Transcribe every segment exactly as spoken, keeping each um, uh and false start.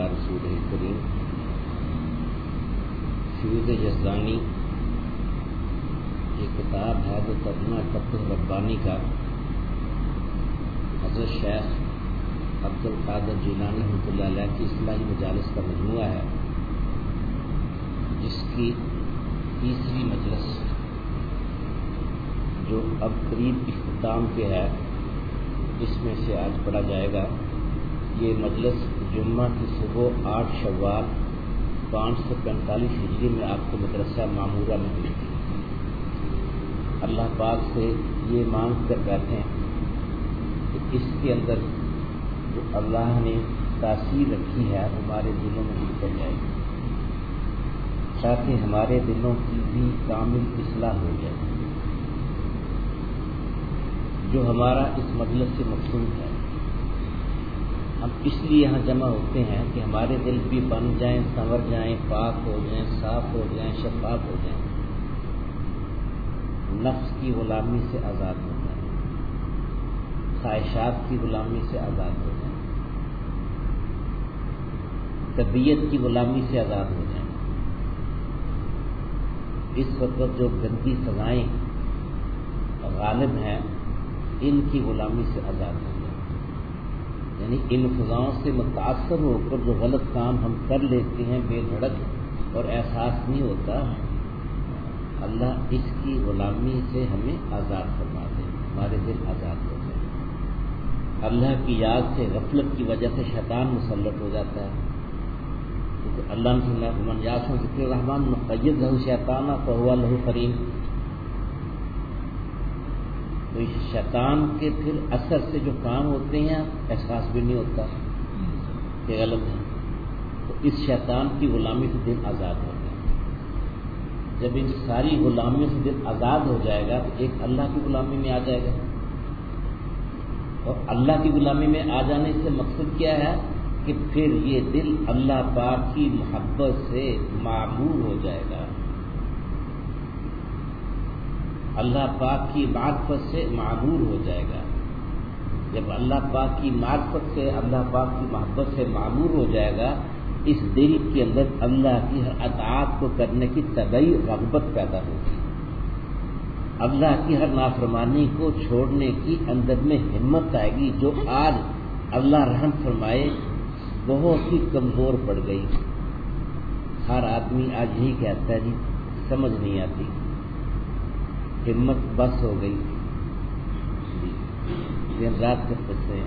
رسوله الكريم فیوض یزدانی یہ کتاب ہے جو ترجمہ فتح ربانی کا حضرت شیخ عبد القادر جیلانی رحمۃ اللہ علیہ کی اصلاحی مجالس کا مجموعہ ہے، جس کی تیسری مجلس جو اب قریب اختتام پہ ہے اس میں سے آج پڑھا جائے گا۔ یہ مجلس جمعہ کی صبح آٹھ شوال پانچ سو پینتالیس ہجری میں آپ کو مدرسہ معمورہ میں ہوئی تھی۔ اللہ پاک سے یہ مانگ کر بیٹھیں کہ اس کے اندر جو اللہ نے تاثیر رکھی ہے ہمارے دلوں میں نکل جائے گی، تاکہ ہمارے دلوں کی بھی کامل اصلاح ہو جائے۔ جو ہمارا اس مجلس سے مقصود ہے، ہم اس لیے یہاں جمع ہوتے ہیں کہ ہمارے دل بھی بن جائیں، سنور جائیں، پاک ہو جائیں، صاف ہو جائیں، شفاف ہو جائیں، نفس کی غلامی سے آزاد ہو جائیں، خواہشات کی غلامی سے آزاد ہو جائیں، طبیعت کی غلامی سے آزاد ہو جائیں۔ اس وقت جو گندی سزائیں غالب ہیں ان کی غلامی سے آزاد ہو جائیں، یعنی ان فضاؤں سے متاثر ہو کر جو غلط کام ہم کر لیتے ہیں بے دھڑک اور احساس نہیں ہوتا، اللہ اس کی غلامی سے ہمیں آزاد فرما دے، ہمارے دل آزاد ہو جائے۔ اللہ کی یاد سے غفلت کی وجہ سے شیطان مسلط ہو جاتا ہے، کیونکہ اللہ نے فرمایا من یعص عن ذکر الرحمن نقید لہ شیطانا فہو لہ قرین۔ تو اس شیطان کے پھر اثر سے جو کام ہوتے ہیں احساس بھی نہیں ہوتا کہ غلط ہے، تو اس شیطان کی غلامی سے دل آزاد ہو گیا۔ جب ان ساری غلامیوں سے دل آزاد ہو جائے گا تو ایک اللہ کی غلامی میں آ جائے گا، اور اللہ کی غلامی میں آ جانے سے مقصد کیا ہے کہ پھر یہ دل اللہ پاک کی محبت سے معمور ہو جائے گا، اللہ پاک کی معرفت سے معمور ہو جائے گا۔ جب اللہ پاک کی معرفت سے، اللہ پاک کی محبت سے معمور ہو جائے گا، اس دل کے اندر اللہ کی ہر اطاعت کو کرنے کی طبعی رغبت پیدا ہوگی، اللہ کی ہر نافرمانی کو چھوڑنے کی اندر میں ہمت آئے گی، جو آج اللہ رحم فرمائے بہت ہی کمزور پڑ گئی۔ ہر آدمی آج یہی کہتا ہے جی سمجھ نہیں آتی، ہمت بس ہو گئی، دن رات کرتے ہیں،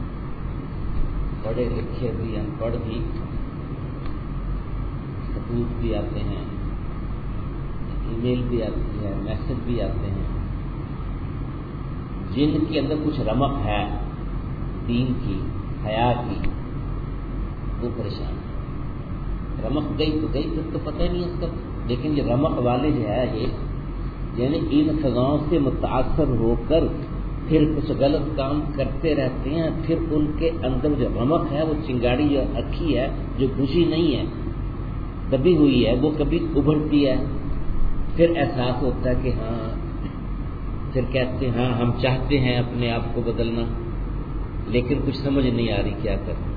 پڑھے لکھے بھی ان پڑھ بھی، خطوط بھی آتے ہیں، ای میل بھی آتی ہے، میسج بھی آتے ہیں، جن کے اندر کچھ رمق ہے دین کی، حیا کی، وہ پریشان ہے۔ رمق گئی تو گئی، پھر تو پتہ ہی نہیں اس کا، لیکن یہ رمق والے جو ہے یہ یعنی ان فضاؤں سے متاثر ہو کر پھر کچھ غلط کام کرتے رہتے ہیں، پھر ان کے اندر جو رمق ہے، وہ چنگاڑی جو رکھی ہے، جو بجھی نہیں ہے، دبی ہوئی ہے، وہ کبھی ابھرتی ہے، پھر احساس ہوتا ہے کہ ہاں، پھر کہتے ہیں ہاں ہم چاہتے ہیں اپنے آپ کو بدلنا، لیکن کچھ سمجھ نہیں آ رہی کیا کریں۔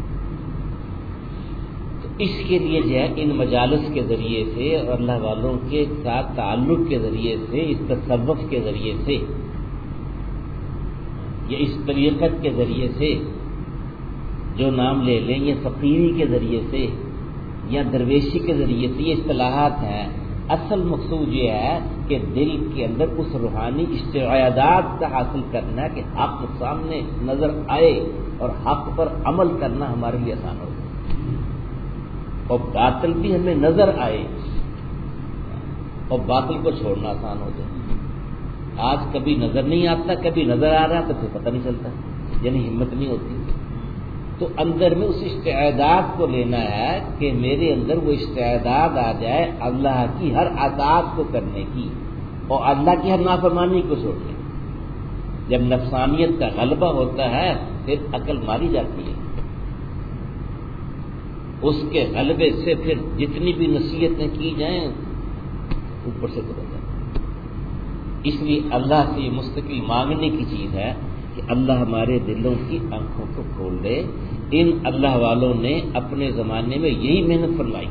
اس کے لیے جو ہے ان مجالس کے ذریعے سے اور اللہ والوں کے ساتھ تعلق کے ذریعے سے، اس تصوف کے ذریعے سے یا اس طریقت کے ذریعے سے، جو نام لے لیں، یہ فقیری کے ذریعے سے یا درویشی کے ذریعے سے، یہ اصطلاحات ہیں۔ اصل مقصود یہ ہے کہ دل کے اندر اس روحانی استعداد کا حاصل کرنا ہے کہ حق سامنے نظر آئے اور حق پر عمل کرنا ہمارے لیے آسان ہو، اور باطل بھی ہمیں نظر آئے اور باطل کو چھوڑنا آسان ہو جائے۔ آج کبھی نظر نہیں آتا، کبھی نظر آ رہا تو پھر پتہ نہیں چلتا، یعنی ہمت نہیں ہوتی۔ تو اندر میں اس استعداد کو لینا ہے کہ میرے اندر وہ استعداد آ جائے اللہ کی ہر اطاعت کو کرنے کی اور اللہ کی ہر نافرمانی کو چھوڑنے کی۔ جب نفسانیت کا غلبہ ہوتا ہے پھر عقل ماری جاتی ہے، اس کے غلبے سے پھر جتنی بھی نصیحتیں کی جائیں اوپر سے گزر جائیں۔ اس لیے اللہ سے یہ مستقل مانگنے کی چیز ہے کہ اللہ ہمارے دلوں کی آنکھوں کو کھول دے ان اللہ والوں نے اپنے زمانے میں یہی محنت فرمائی.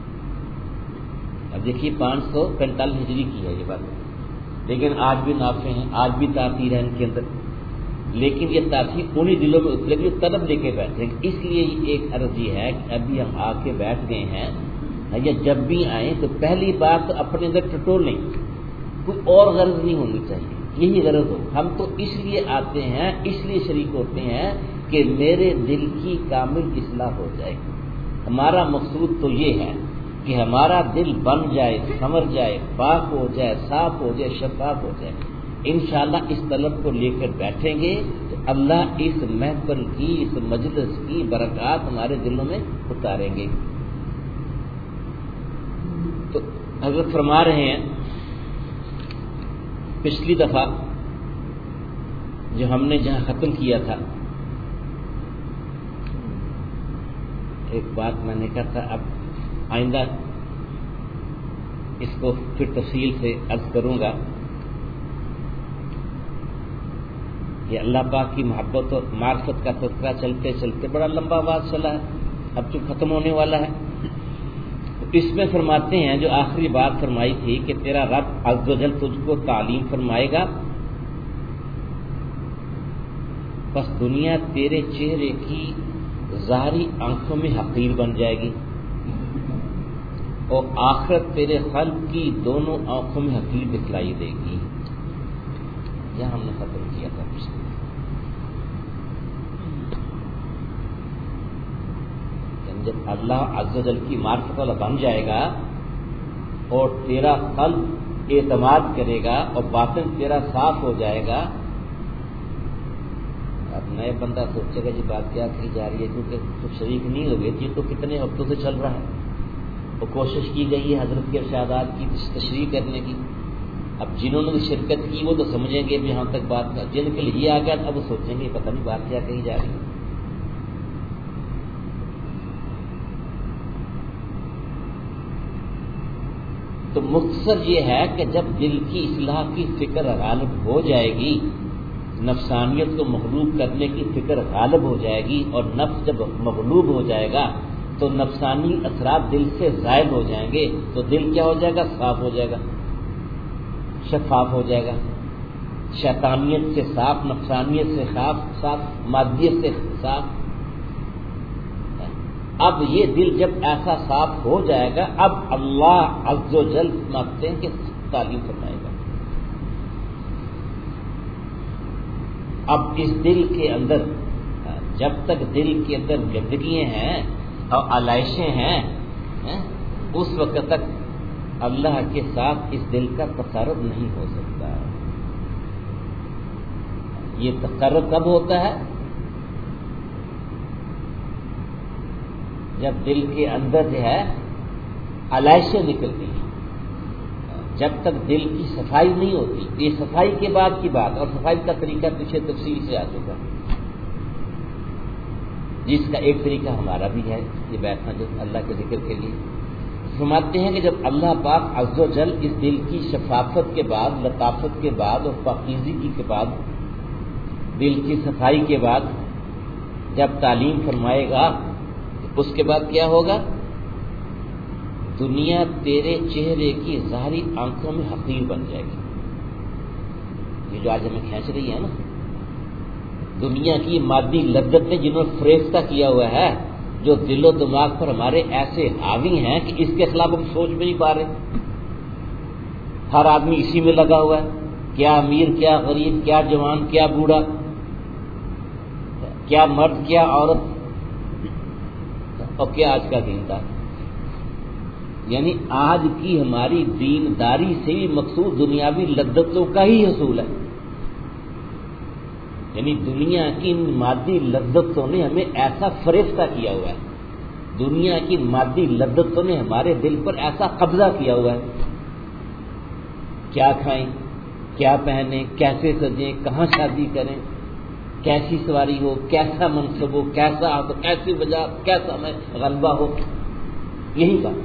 اب دیکھیے پانچ سو پینتالیس ہجری کی ہے یہ بات, لیکن آج بھی نافع ہیں, آج بھی تاثیر ہے ان کے اندر, لیکن یہ تاثیر انہیں دلوں میں اترے گی جو طلب لے کے بیٹھے. اس لیے ایک عرض یہ ہے کہ ابھی ہم آ کے بیٹھ گئے ہیں, یا جب بھی آئیں تو پہلی بات تو اپنے اندر ٹٹولیں, کوئی اور غرض نہیں ہونی چاہیے, یہی غرض ہو. ہم تو اس لیے آتے ہیں, اس لیے شریک ہوتے ہیں کہ میرے دل کی کامل اصلاح ہو جائے. ہمارا مقصود تو یہ ہے کہ ہمارا دل بن جائے, سنور جائے, پاک ہو جائے, صاف ہو جائے, شفاف ہو جائے. انشاءاللہ اس طلب کو لے کر بیٹھیں گے تو اللہ اس محفل کی, اس مجلس کی برکات ہمارے دلوں میں اتاریں گے. تو حضرت فرما رہے ہیں پچھلی دفعہ جو ہم نے جہاں ختم کیا تھا, ایک بات میں نے کہا تھا, اب آئندہ اس کو پھر تفصیل سے عرض کروں گا کہ اللہ پاک کی محبت اور معرفت کا تذکرہ چلتے چلتے بڑا لمبا بات چلا ہے, اب تو ختم ہونے والا ہے. اس میں فرماتے ہیں جو آخری بات فرمائی تھی کہ تیرا رب عز و جل تجھ کو تعلیم فرمائے گا, بس دنیا تیرے چہرے کی ظاہری آنکھوں میں حقیر بن جائے گی, اور آخرت تیرے قلب کی دونوں آنکھوں میں حقیر دکھلائی دے گی. یہ ہم نے ختم کیا تھا. جب اللہ عز و جل کی معرفت والا بن جائے گا اور تیرا قلب اعتماد کرے گا اور باطن تیرا صاف ہو جائے گا, اب نئے بندہ سوچے گا یہ بات کیا کہی جا رہی ہے, کیونکہ تو شریک نہیں ہو گئے, یہ تو کتنے ہفتوں سے چل رہا ہے, وہ کوشش کی گئی ہے حضرت کے ارشادات کی تشریح کرنے کی. اب جنہوں نے شرکت کی وہ تو سمجھیں گے بھی یہاں تک بات, جن کے لیے آ گیا اب وہ سوچیں گے پتہ نہیں بات کیا کہی جا رہی ہے. تو مختصر یہ ہے کہ جب دل کی اصلاح کی فکر غالب ہو جائے گی, نفسانیت کو مغلوب کرنے کی فکر غالب ہو جائے گی, اور نفس جب مغلوب ہو جائے گا تو نفسانی اثرات دل سے زائد ہو جائیں گے, تو دل کیا ہو جائے گا, صاف ہو جائے گا, شفاف ہو جائے گا, شیطانیت سے صاف, نفسانیت سے صاف, صاف مادیت سے صاف. اب یہ دل جب ایسا صاف ہو جائے گا, اب اللہ عز و جل مانگتے ہیں کہ تعلیم فرمائے گا. اب اس دل کے اندر جب تک دل کے اندر گندگیاں ہیں اور علائشیں ہیں, اس وقت تک اللہ کے ساتھ اس دل کا تقرب نہیں ہو سکتا. یہ تقرب کب ہوتا ہے, جب دل کے اندر جو ہے علائشیں نکلتی ہیں. جب تک دل کی صفائی نہیں ہوتی, یہ صفائی کے بعد کی بات, اور صفائی کا طریقہ پیچھے تفصیل سے آ چکا, جس کا ایک طریقہ ہمارا بھی ہے یہ بیٹھنا جو اللہ کے ذکر کے لیے. فرماتے ہیں کہ جب اللہ پاک عز و جل اس دل کی شفافت کے بعد, لطافت کے بعد اور پاکیزگی کے بعد, دل کی صفائی کے بعد جب تعلیم فرمائے گا, اس کے بعد کیا ہوگا, دنیا تیرے چہرے کی ظاہری آنکھوں میں حقیر بن جائے گی. یہ جو آج ہمیں کھینچ رہی ہے نا, دنیا کی مادی لذت نے جنہوں نے فریفتہ کیا ہوا ہے, جو دل و دماغ پر ہمارے ایسے حاوی ہیں کہ اس کے خلاف ہم سوچ بھی نہیں پا رہے. ہر آدمی اسی میں لگا ہوا ہے, کیا امیر, کیا غریب, کیا جوان, کیا بوڑھا, کیا مرد, کیا عورت, اور کیا آج کا دیندار. یعنی آج کی ہماری دینداری سے بھی مقصود دنیاوی لذتوں کا ہی حصول ہے. یعنی دنیا کی مادی لذتوں نے ہمیں ایسا فریفتہ کیا ہوا ہے, دنیا کی مادی لذتوں نے ہمارے دل پر ایسا قبضہ کیا ہوا ہے. کیا کھائیں, کیا پہنیں, کیسے سجیں, کہاں شادی کریں, کیسی سواری ہو, کیسا منصب ہو, کیسا ہو, کیسی وجہ, کیسا میں غلبہ ہو, یہی بات.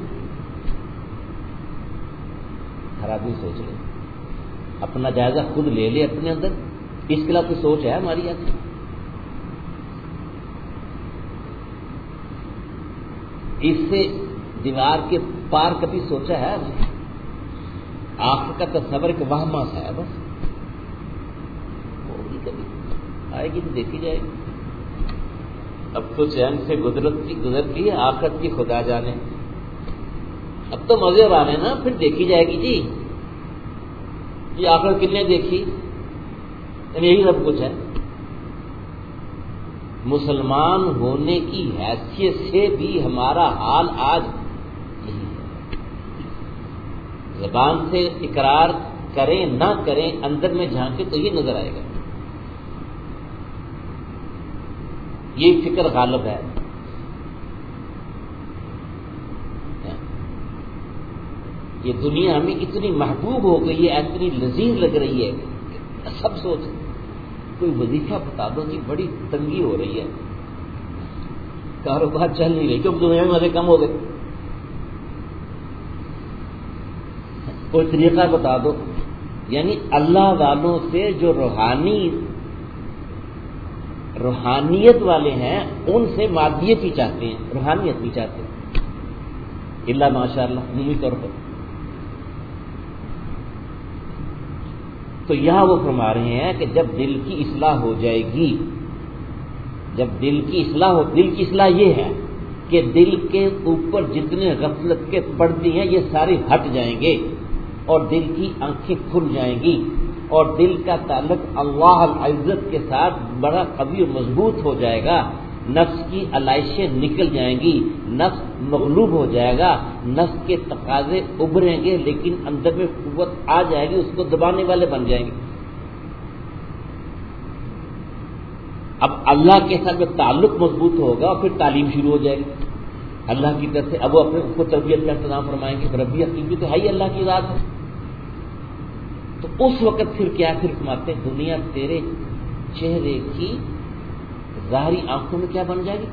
ہر آدمی سوچ لے, اپنا جائزہ خود لے لے اپنے اندر, اس کے خلاف کوئی سوچ ہے ہماری آج. اس سے دیوار کے پار کبھی سوچا ہے؟ آنکھ کا تصور کہ وہاں ماس ہے بس، ہوگی کبھی، آئے گی تو دیکھی جائے گی۔ اب تو چین سے گزرت کی گزر کی آخرت کی خدا جانے، اب تو مزے والے نا، پھر دیکھی جائے گی جی۔ یہ آخرت کتنے دیکھی؟ یہی سب کچھ ہے۔ مسلمان ہونے کی حیثیت سے بھی ہمارا حال آج یہی ہے۔ زبان سے اقرار کریں نہ کریں، اندر میں جھانکے تو یہ نظر آئے گا، یہ فکر غالب ہے۔ یہ دنیا ہمیں اتنی محبوب ہو گئی ہے، اتنی لذیذ لگ رہی ہے، سب سوچ کوئی وظیفہ بتا دو کہ بڑی تنگی ہو رہی ہے، کاروبار چل نہیں رہی، کیونکہ دنیا میں مزے کم ہو گئے، کوئی طریقہ بتا دو۔ یعنی اللہ والوں سے جو روحانی روحانیت والے ہیں ان سے مادیت ہی چاہتے ہیں، روحانیت نہیں چاہتے، الا ماشاء اللہ عمومی طور پر۔ تو یہاں وہ فرما رہے ہیں کہ جب دل کی اصلاح ہو جائے گی، جب دل کی اصلاح ہو، دل کی اصلاح یہ ہے کہ دل کے اوپر جتنے غفلت کے پردے ہیں یہ سارے ہٹ جائیں گے، اور دل کی آنکھیں کھل جائیں گی، اور دل کا تعلق اللہ العزت کے ساتھ بڑا قوی اور مضبوط ہو جائے گا، نفس کی علائشیں نکل جائیں گی، نفس مغلوب ہو جائے گا، نفس کے تقاضے ابھریں گے، لیکن اندر میں قوت آ جائے گی، اس کو دبانے والے بن جائیں گے۔ اب اللہ کے ساتھ میں تعلق مضبوط ہوگا اور پھر تعلیم شروع ہو جائے گی اللہ کی طرف سے، اب وہ اپنے کو تربیت کا انتظام فرمائیں گے، ربی حقیقی تو ہے ہی اللہ کی ذات ہے۔ تو اس وقت پھر کیا پھر فرماتے ہیں دنیا تیرے چہرے کی ظاہری آنکھوں میں کیا بن جائے گی؟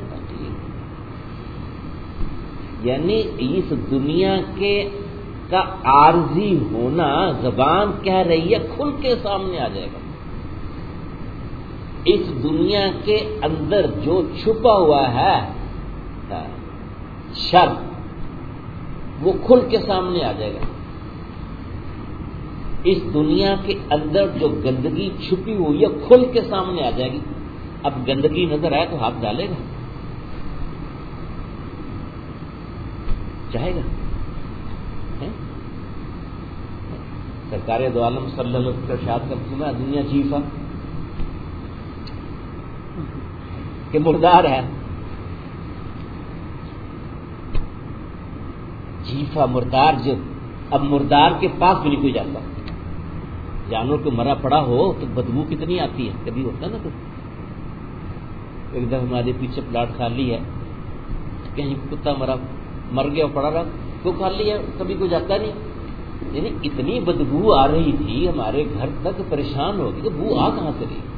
یعنی اس دنیا کے کا عارضی ہونا زبان کہہ رہی ہے کھل کے سامنے آ جائے گا، اس دنیا کے اندر جو چھپا ہوا ہے شر وہ کھل کے سامنے آ جائے گا، اس دنیا کے اندر جو گندگی چھپی ہوئی ہے کھل کے سامنے آ جائے گی۔ اب گندگی نظر آئے تو ہاتھ ڈالے گا، چاہے گا؟ سرکار دو عالم صلی اللہ علیہ وسلم کا ارشاد کرتی ہے دنیا جیفا کہ مردار ہے، جیفا مردار، جو اب مردار کے پاس بھی نہیں کوئی جاتا، جانور کو مرا پڑا ہو تو بدبو کتنی آتی ہے، کبھی ہوتا نا کچھ، ایک دفعہ ہمارے پیچھے پلاٹ خالی ہے، کہیں کتا مرا مر گیا پڑا رہا، کیوں خالی ہے، کبھی کوئی جاتا نہیں، یعنی اتنی بدبو آ رہی تھی ہمارے گھر تک، پریشان ہو گئی کہ بو آ کہاں سے رہی،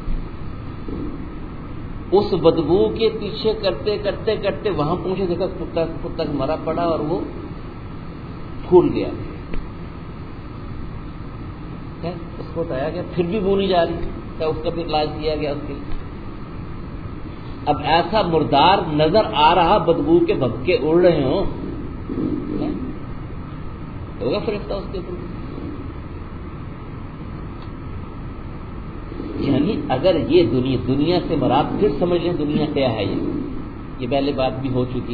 اس بدبو کے پیچھے کرتے کرتے کرتے وہاں پہنچے، دیکھا کتا کتا مرا پڑا اور وہ پھول گیا، اس کو بتایا گیا، پھر بھی بو نہیں جا رہی، اس کا بھی علاج کیا گیا اس کے لیے۔ اب ایسا مردار نظر آ رہا، بدبو کے بھبکے اڑ رہے ہوں، ہوگا فرشتہ اس کے اوپر؟ یعنی اگر یہ دنیا دنیا سے مراد پھر سمجھ لیں دنیا کیا ہے، یہ یہ پہلے بات بھی ہو چکی،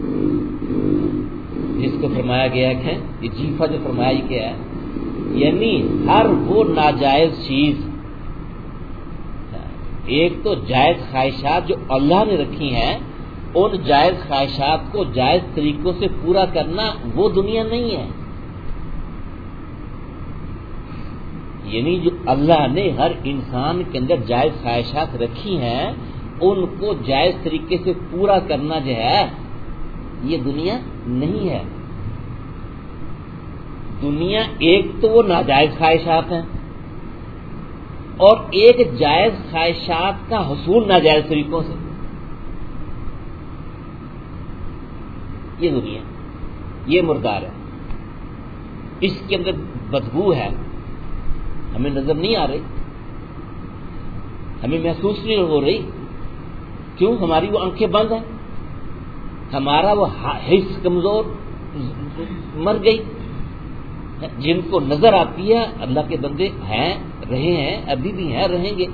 جس کو فرمایا گیا کہ یہ جیفا جو فرمایا یہ کیا ہے، یعنی ہر وہ ناجائز چیز، ایک تو جائز خواہشات جو اللہ نے رکھی ہیں، ان جائز خواہشات کو جائز طریقوں سے پورا کرنا وہ دنیا نہیں ہے، یعنی جو اللہ نے ہر انسان کے اندر جائز خواہشات رکھی ہیں ان کو جائز طریقے سے پورا کرنا جو ہے یہ دنیا نہیں ہے۔ دنیا ایک تو وہ ناجائز خواہشات ہیں، اور ایک جائز خواہشات کا حصول ناجائز طریقوں سے، یہ دنیا، یہ مردار ہے، اس کے اندر بدبو ہے، ہمیں نظر نہیں آ رہی، ہمیں محسوس نہیں ہو رہی، کیوں؟ ہماری وہ آنکھیں بند ہیں، ہمارا وہ حس کمزور مر گئی. جن کو نظر آتی ہے اللہ کے بندے ہیں، رہے ہیں، ابھی بھی ہیں، رہیں گے.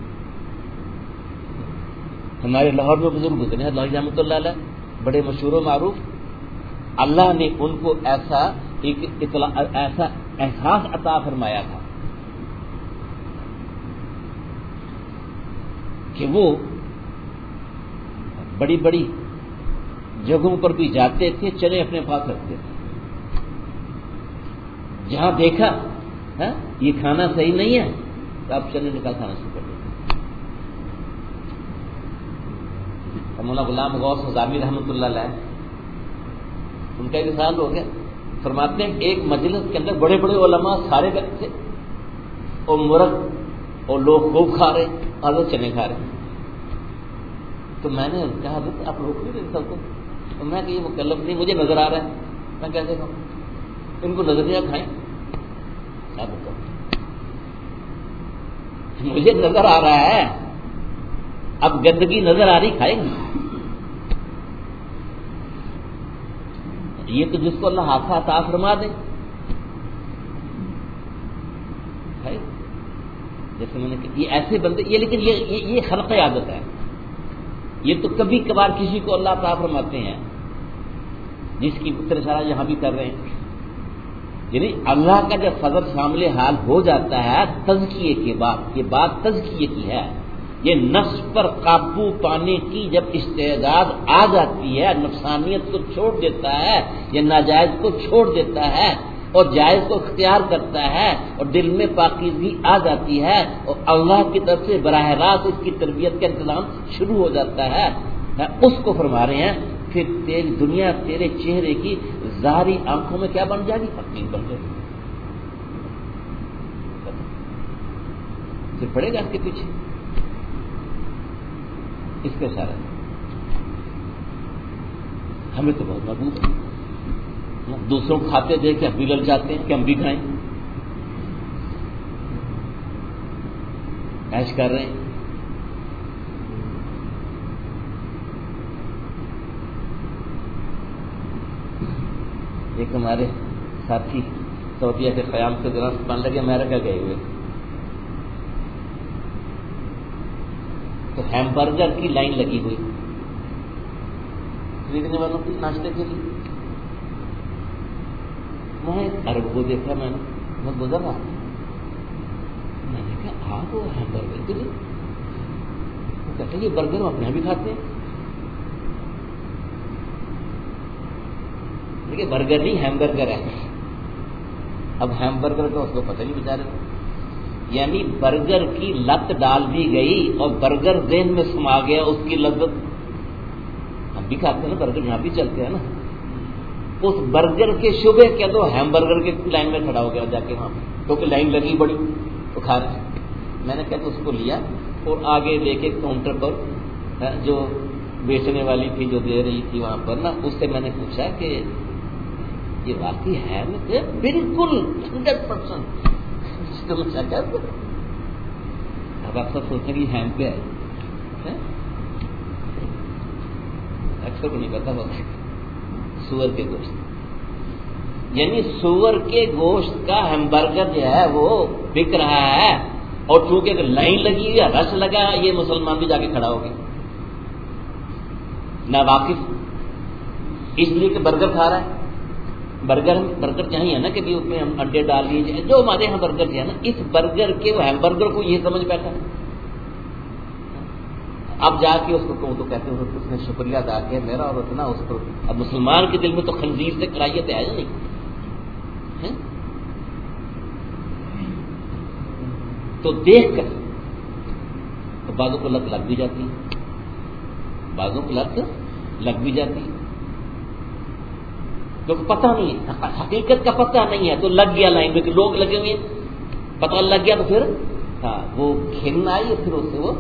ہمارے لاہور میں بزرگ گزرے ہیں اللہ رحمۃ اللہ علیہ، بڑے مشہور و معروف. اللہ نے ان کو ایسا ایک اطلاع ایسا احساس عطا فرمایا تھا کہ وہ بڑی بڑی جگہوں پر بھی جاتے تھے، چنے اپنے پاس رکھتے تھے. جہاں دیکھا ہاں یہ کھانا صحیح نہیں ہے تو آپ چنے نکال کھانا شروع کر دیتے. مولانا غلام غوث نظامی رحمۃ اللہ علیہ ان کا ایک مثال ہو گیا. فرماتے ہیں ایک مجلس کے اندر بڑے بڑے علماء سارے بیٹھے تھے اور مرغ اور لوگ خوب کھا رہے اور لوگ چنے کھا رہے. تو میں نے کہا آپ روک نہیں رہے سب کو. تو میں کہ یہ مکلف نہیں، مجھے نظر آ رہا ہے، میں کیسے کھاؤں؟ ان کو نظر نہیں کھائیں. کیا بتاؤں، مجھے نظر آ رہا ہے، اب گندگی نظر آ رہی، کھائیں گے. یہ تو جس کو اللہ حادثہ عطا فرما دے. جیسے میں نے کہ یہ ایسے بندے یہ لیکن یہ یہ, یہ خلق عادت ہے. یہ تو کبھی کبھار کسی کو اللہ عطا فرماتے ہیں، جس کی پتر اشارہ یہاں بھی کر رہے ہیں. یعنی اللہ کا جب فضل شامل حال ہو جاتا ہے تزکیے کے بعد، یہ بات تزکیے کی ہے، یہ نفس پر قابو پانے کی جب استعداد آ جاتی ہے، نفسانیت کو چھوڑ دیتا ہے، یہ ناجائز کو چھوڑ دیتا ہے اور جائز کو اختیار کرتا ہے اور دل میں پاکیزگی آ جاتی ہے اور اللہ کی طرف سے براہ راست اس کی تربیت کا انتظام شروع ہو جاتا ہے. اس کو فرما رہے ہیں پھر تیری دنیا تیرے چہرے کی ظاہری آنکھوں میں کیا بن جائے گی؟ حقیق بن جائے گی. پھر پڑے گا اس کے پیچھے اس کے سارا. ہمیں تو بہت محبوب ہے، دوسروں کو کھاتے دیکھ کے ہم بھی لگ جاتے ہیں کہ ہم بھی کھائیں. ایش کر رہے ہیں. ایک ہمارے ساتھی سعودیہ کے قیام کے دوران مان لگے امریکہ گئے ہوئے تو ہیمبرگر کی لائن لگی ہوئی خریدنے والوں کی ناشتے کے لیے. میں عرب کو دیکھا، میں نے میں گزر رہا میں نے کہا آپ وہ ہیمبرگر کے لیے وہ کہتے ہیں یہ برگر ہم اپنے یہاں بھی کھاتے ہیں. دیکھیے برگر نہیں ہیمبرگر ہے. اب ہیمبرگر کا اس کو پتہ نہیں بیچارے. یعنی برگر کی لت ڈال دی گئی اور برگر ذہن میں سما گیا، اس کی لذت. ہم بھی کھاتے ہیں نا برگر، یہاں بھی چلتے ہیں نا. اس برگر کے شعبے کے دو ہیمبرگر کے لائن میں کھڑا ہو گیا جا کے وہاں پہ، کیونکہ لائن لگی بڑی تو کھا رہے. میں نے کہا تو اس کو لیا اور آگے لے کے کاؤنٹر پر جو بیچنے والی تھی جو دے رہی تھی وہاں پر نا، اس سے میں نے پوچھا کہ یہ واقعی ہے؟ بالکل ہنڈریڈ پرسینٹ. اب آپ سب سوچیں کہ ہیم پہ ہے، اکثر کو نہیں پتا ہوتا. سور کے گوشت، یعنی سور کے گوشت کا ہیمبرگر جو ہے وہ بک رہا ہے اور چونکہ لائن لگی ہے، رش لگا، یہ مسلمان بھی جا کے کھڑا ہو گیا نہ واقف، اس لیے کہ برگر کھا رہا ہے. برگر برگر چاہیے نا کہ اس میں ہم انڈے ڈال لیجیے، جو ہمارے یہاں برگر جو ہے نا، اس برگر کے وہ ہیمبرگر کو یہ سمجھ بیٹھا. اب جا کے اس کو کہوں تو کہتے ہیں اس نے شکریہ ادا کیا میرا اور اتنا اس کو. اب مسلمان کے دل میں تو خنزیر سے کراہیت ہے نہیں. تو دیکھ کر تو بعضوں کو لت لگ بھی جاتی ہے، بعضوں کو لت لگ بھی جاتی ہے کیونکہ پتہ نہیں ہے، حقیقت کا پتہ نہیں ہے تو لگ گیا لائن میں کہ لوگ لگے ہوئے، پتہ لگ گیا تو پھر ہاں وہ کھیلنا آئی پھر اس سے وہ.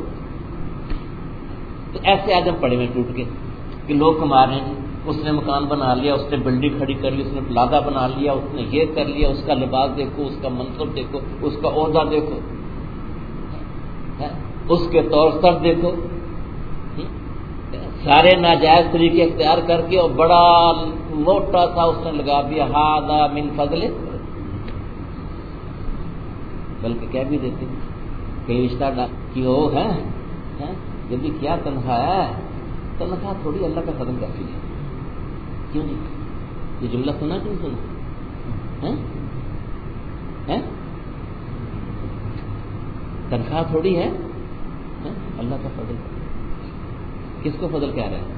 تو ایسے آدم پڑے میں ٹوٹ کے کہ لوگ کما رہے ہیں. اس نے مکان بنا لیا، اس نے بلڈنگ کھڑی کر لی، اس نے پلازا بنا لیا، اس نے یہ کر لیا، اس کا لباس دیکھو، اس کا منصب دیکھو، اس کا عہدہ دیکھو، اس کے طور سر دیکھو. سارے ناجائز طریقے اختیار کر کے اور بڑا موٹا تھا اس نے لگا دیا ھذا من فضل، بلکہ کہہ بھی دیتے کہ رشتہ کی وہ ہے جب بھی کیا تنخواہ ہے، تنخواہ تھوڑی اللہ کا فضل کافی ہے، کیوں نہیں؟ یہ جملہ سنا کیوں سنا ہے؟ تنخواہ تھوڑی ہے، اللہ کا فضل، کس کو فضل کہہ رہے ہیں؟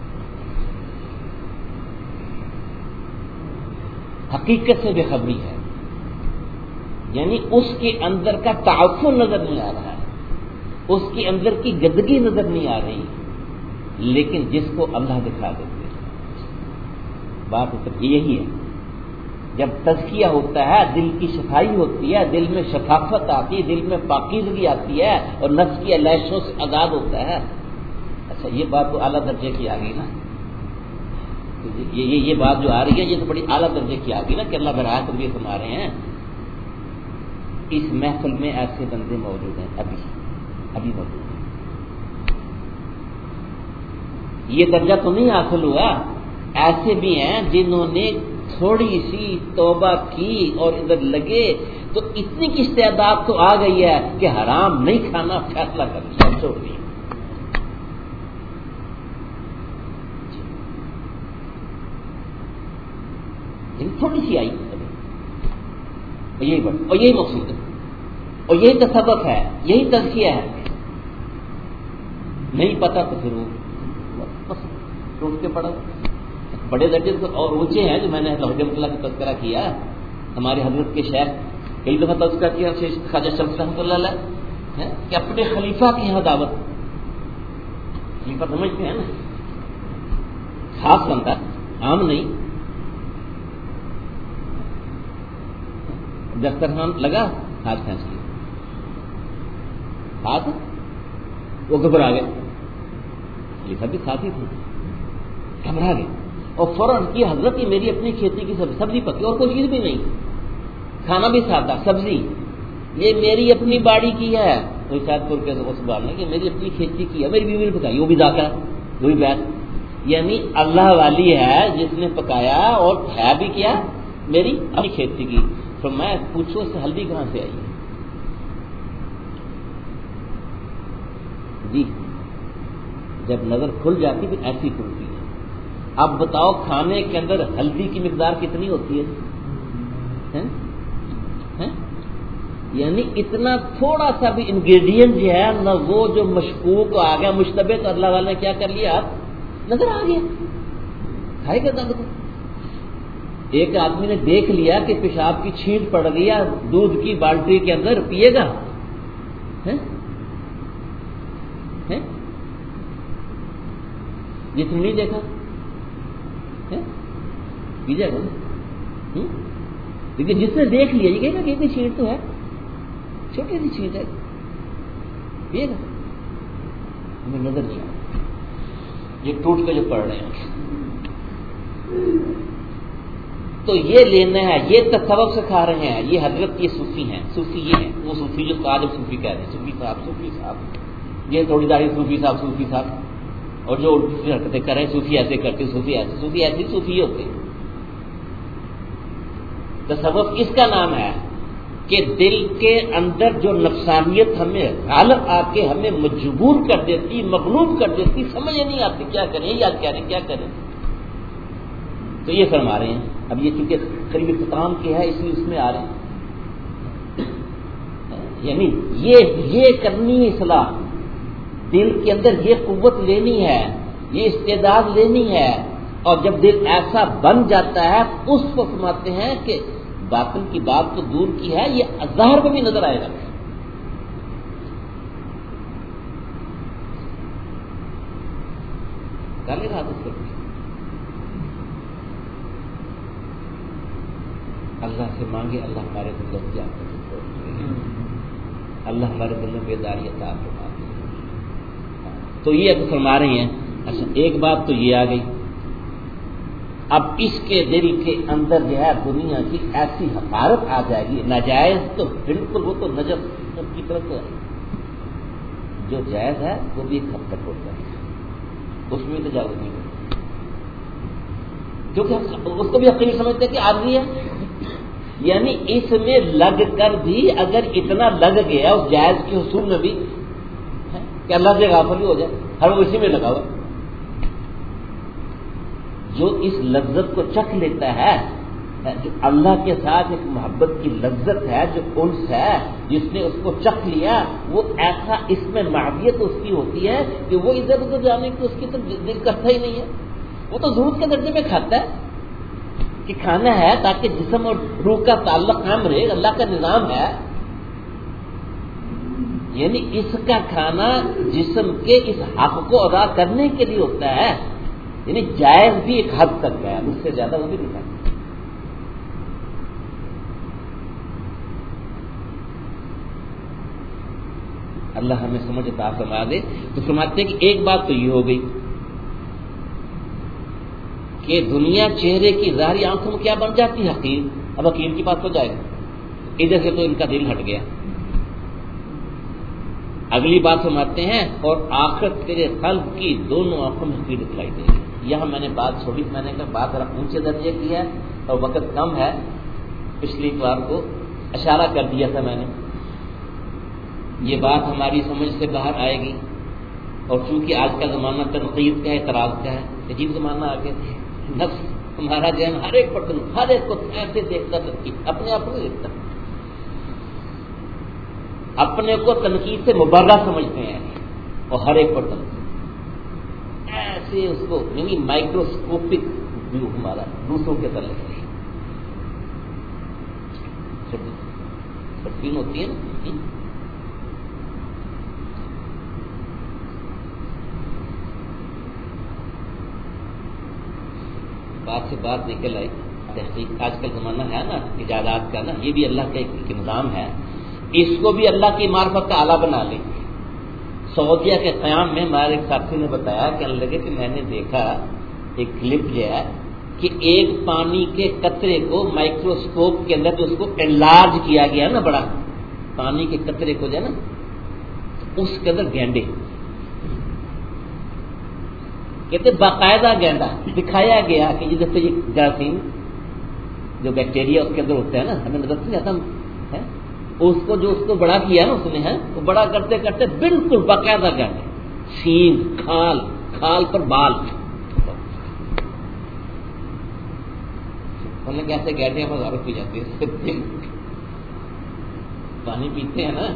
حقیقت سے بے خبری ہے، یعنی اس کے اندر کا تعفن نظر نہیں آ رہا ہے، اس کے اندر کی گدگی نظر نہیں آ رہی، لیکن جس کو اللہ دکھا دیتے ہیں۔ بات یہی ہے، جب تزکیہ ہوتا ہے دل کی صفائی ہوتی ہے، دل میں شفافت آتی ہے، دل میں پاکیزگی آتی ہے اور نفس کی علیشوں سے آزاد ہوتا ہے۔ اچھا یہ بات تو اعلیٰ درجے کی آ گئی نا، یہ یہ یہ بات جو آ رہی ہے یہ تو بڑی اعلیٰ درجے کی آ گئی نا کہ اللہ براہ تربیت فرما رہے ہیں۔ اس محفل میں ایسے بندے موجود ہیں، ابھی ابھی موجود ہیں۔ یہ درجہ تو نہیں حاصل ہوا، ایسے بھی ہیں جنہوں نے تھوڑی سی توبہ کی اور ادھر لگے تو اتنی کی استعداد تو آ گئی ہے کہ حرام نہیں کھانا فیصلہ کر لیا، چھوڑ دیا۔ تھوڑی سی آئی اور یہی بڑھ اور یہی مقصود ہے اور یہی تصوف ہے، یہی تزکیہ ہے۔ نہیں پتا تو پھر وہ بس ٹوٹ کے پڑا۔ بڑے درجے تو اور اونچے ہیں جو میں نے حضرت اللہ کا تذکرہ کیا، ہمارے حضرت کے شیخ کئی دفعہ تذکرہ کیا خواجہ شمس رحمۃ اللہ علیہ کہ اپنے خلیفہ کی یہاں دعوت، خلیفہ سمجھتے ہیں نا، خاص بندہ، عام نہیں۔ دسترخوان لگا، ہاتھ کھینچ لیا، ہاتھ وہ گھبرا گئے، خلیفہ بھی ساتھی تھے، گھبرا گئے اور فوراً کی حضرت یہ میری اپنی کھیتی کی سبزی پکی اور کوئی چیز بھی نہیں، کھانا بھی سادہ سبزی، یہ میری اپنی باڑی کی ہے، کوئی شاید پور کے سبحان کہ میری اپنی کھیتی کی ہے، میری بیوی نے پکائی، وہ بھی ذاکر وہ بھی بیت، یعنی اللہ والی ہے جس نے پکایا اور ہے بھی کیا میری اپنی کھیتی کی۔ تو میں پوچھو اس سے ہلدی کہاں سے آئی جی؟ جب نظر کھل جاتی پھر ایسی کھلتی ہے۔ اب بتاؤ کھانے کے اندر ہلدی کی مقدار کتنی ہوتی ہے؟ یعنی اتنا تھوڑا سا بھی انگریڈینٹ جو ہے نہ، وہ جو مشکوک آ گیا مشتبہ، تو اللہ والے نے کیا کر لیا، نظر آ گیا، کھائے گا دم کو۔ ایک آدمی نے دیکھ لیا کہ پیشاب کی چھینٹ پڑ گئی دودھ کی بالٹی کے اندر، پیے گا؟ جس نے نہیں دیکھا پی جائے گا، لیکن جس نے دیکھ لیا یہ کہے گا کہ اتنی چھینٹ تو ہے، چھوٹی سی چھینٹ ہے، پیے گا؟ ہمیں نظر نہیں آ، یہ ٹوٹ کے جو پڑ رہے ہیں تو یہ لینا ہے، یہ تصوف سکھا رہے ہیں، یہ حضرت یہ صوفی ہیں، صوفی یہ ہیں، وہ صوفی جو آج ہم صوفی کہہ رہے ہیں، صوفی صاحب صوفی صاحب، یہ تھوڑی داڑھی صوفی صاحب صوفی صاحب، اور جو الٹی حرکتیں کر رہے ہیں صوفی ایسے کرتے، صوفی ایسے، صوفی ایسے صوفی ہوتے ہیں۔ تصوف اس کا نام ہے کہ دل کے اندر جو نفسانیت ہمیں غالب آ کے ہمیں مجبور کر دیتی، مغلوب کر دیتی، سمجھ نہیں آتی کیا کریں، یاد کیا کریں کیا کریں، تو یہ فرما رہے ہیں۔ اب یہ چونکہ قریب اختتام کے ہے اس لیے اس میں آ رہے ہیں، یعنی یہ یہ کرنی اصلاح، دل کے اندر یہ قوت لینی ہے، یہ استعداد لینی ہے، اور جب دل ایسا بن جاتا ہے اس کو فرماتے ہیں کہ باطن کی بات تو دور کی ہے، یہ ظاہر میں بھی نظر آئے گا۔ ڈالے گا اس کو، اللہ سے مانگے، اللہ ہمارے دلوں کی آنکھوں سے کھول دے، اللہ ہمارے دلوں میں بیداری عطا فرما دے۔ تو یہ اب فرما رہے ہیں۔ اچھا ایک بات تو یہ آ گئی، اب اس کے دل کے اندر جو ہے دنیا کی ایسی حقارت آ جائے گی، ناجائز تو بالکل وہ تو نجف کی طرف ہے، جو جائز ہے وہ بھی ایک حد تک ہوتا ہے، اس میں بھی تجاوز نہیں کرتے، کیونکہ اس کو بھی حقیر سمجھتے کہ عارضی ہے. یعنی اس میں لگ کر بھی اگر اتنا لگ گیا اس جائز کے حصول میں بھی کہ اللہ سے غافل بھی ہو جائے، ہر وہ اسی میں لگا ہوا. جو اس لذت کو چکھ لیتا ہے، جو اللہ کے ساتھ ایک محبت کی لذت ہے، جو انس ہے، جس نے اس کو چکھ لیا، وہ ایسا اس میں معافیت اس کی ہوتی ہے کہ وہ ادھر ادھر جانے کی اس کی تو دل کرتا ہی نہیں ہے. وہ تو ضرورت کے درجے میں کھاتا ہے کہ کھانا ہے تاکہ جسم اور روح کا تعلق قائم رہے، اللہ کا نظام ہے. یعنی اس کا کھانا جسم کے اس حق کو ادا کرنے کے لیے ہوتا ہے. یعنی جائز بھی ایک حد تک ہے، اس سے زیادہ وہ بھی نہیں کھاتا. اللہ ہمیں سمجھ عطا فرما دے. تو فرماتے ہیں کہ ایک بات تو یہ ہو گئی کہ دنیا چہرے کی ظاہری آنکھوں میں کیا بن جاتی ہے؟ حقیر. اب حقیر کی بات ہو جائے گا، ادھر سے تو ان کا دل ہٹ گیا. اگلی بات فرماتے ہیں اور آخرت تیرے قلب کی دونوں آنکھوں میں حقیر دکھلائی دے گی. یہاں میں نے بات چھوڑی، میں نے کہا بات ذرا اونچے درجے کی ہے اور وقت کم ہے. پچھلی بار کو اشارہ کر دیا تھا میں نے، یہ بات ہماری سمجھ سے باہر آئے گی. اور چونکہ آج کا زمانہ تنقید کا ہے، اعتراض کا ہے، عجیب زمانہ آ گیا. نفس ہمارا ذہن ہر ایک پرسن ہر ایک کو ایسے دیکھتا تنقید، اپنے آپ کو دیکھتا، اپنے کو تنقید سے مبرہ سمجھتے ہیں اور ہر ایک پرسن ایسے اس کو یعنی مائکروسکوپک ویو ہمارا دوسروں کے تعلق سے چھٹین ہوتی ہے نا. بات سے بات نکل آئی. تحقیق آج کل زمانہ ہے نا ایجادات کا نا، یہ بھی اللہ کا ایک نظام ہے. اس کو بھی اللہ کی معرفت کا آلہ بنا لیں. سعودیہ کے قیام میں ہمارے ایک ساتھی نے بتایا کہ لگے کہ میں نے دیکھا ایک کلپ جو ہے کہ ایک پانی کے قطرے کو مائکروسکوپ کے اندر جو اس کو انلارج کیا گیا نا، بڑا پانی کے قطرے کو جو ہے نا اس کے اندر گینڈے کہتے باقاعدہ گینڈا دکھایا گیا کہ یہ جیسے یہ جراثیم جو بیکٹیریا اس کے اندر ہوتا ہے نا، ہمیں نظر نہیں آتا ہے، اس کو جو اس کو بڑا کیا نا اس نے ہے وہ بڑا کرتے کرتے بالکل باقاعدہ گینڈے، سینگ، کھال، کھال پر بال. انہوں نے کیسے گینڈے ہزاروں پی جاتی ہے، پانی پیتے ہیں نا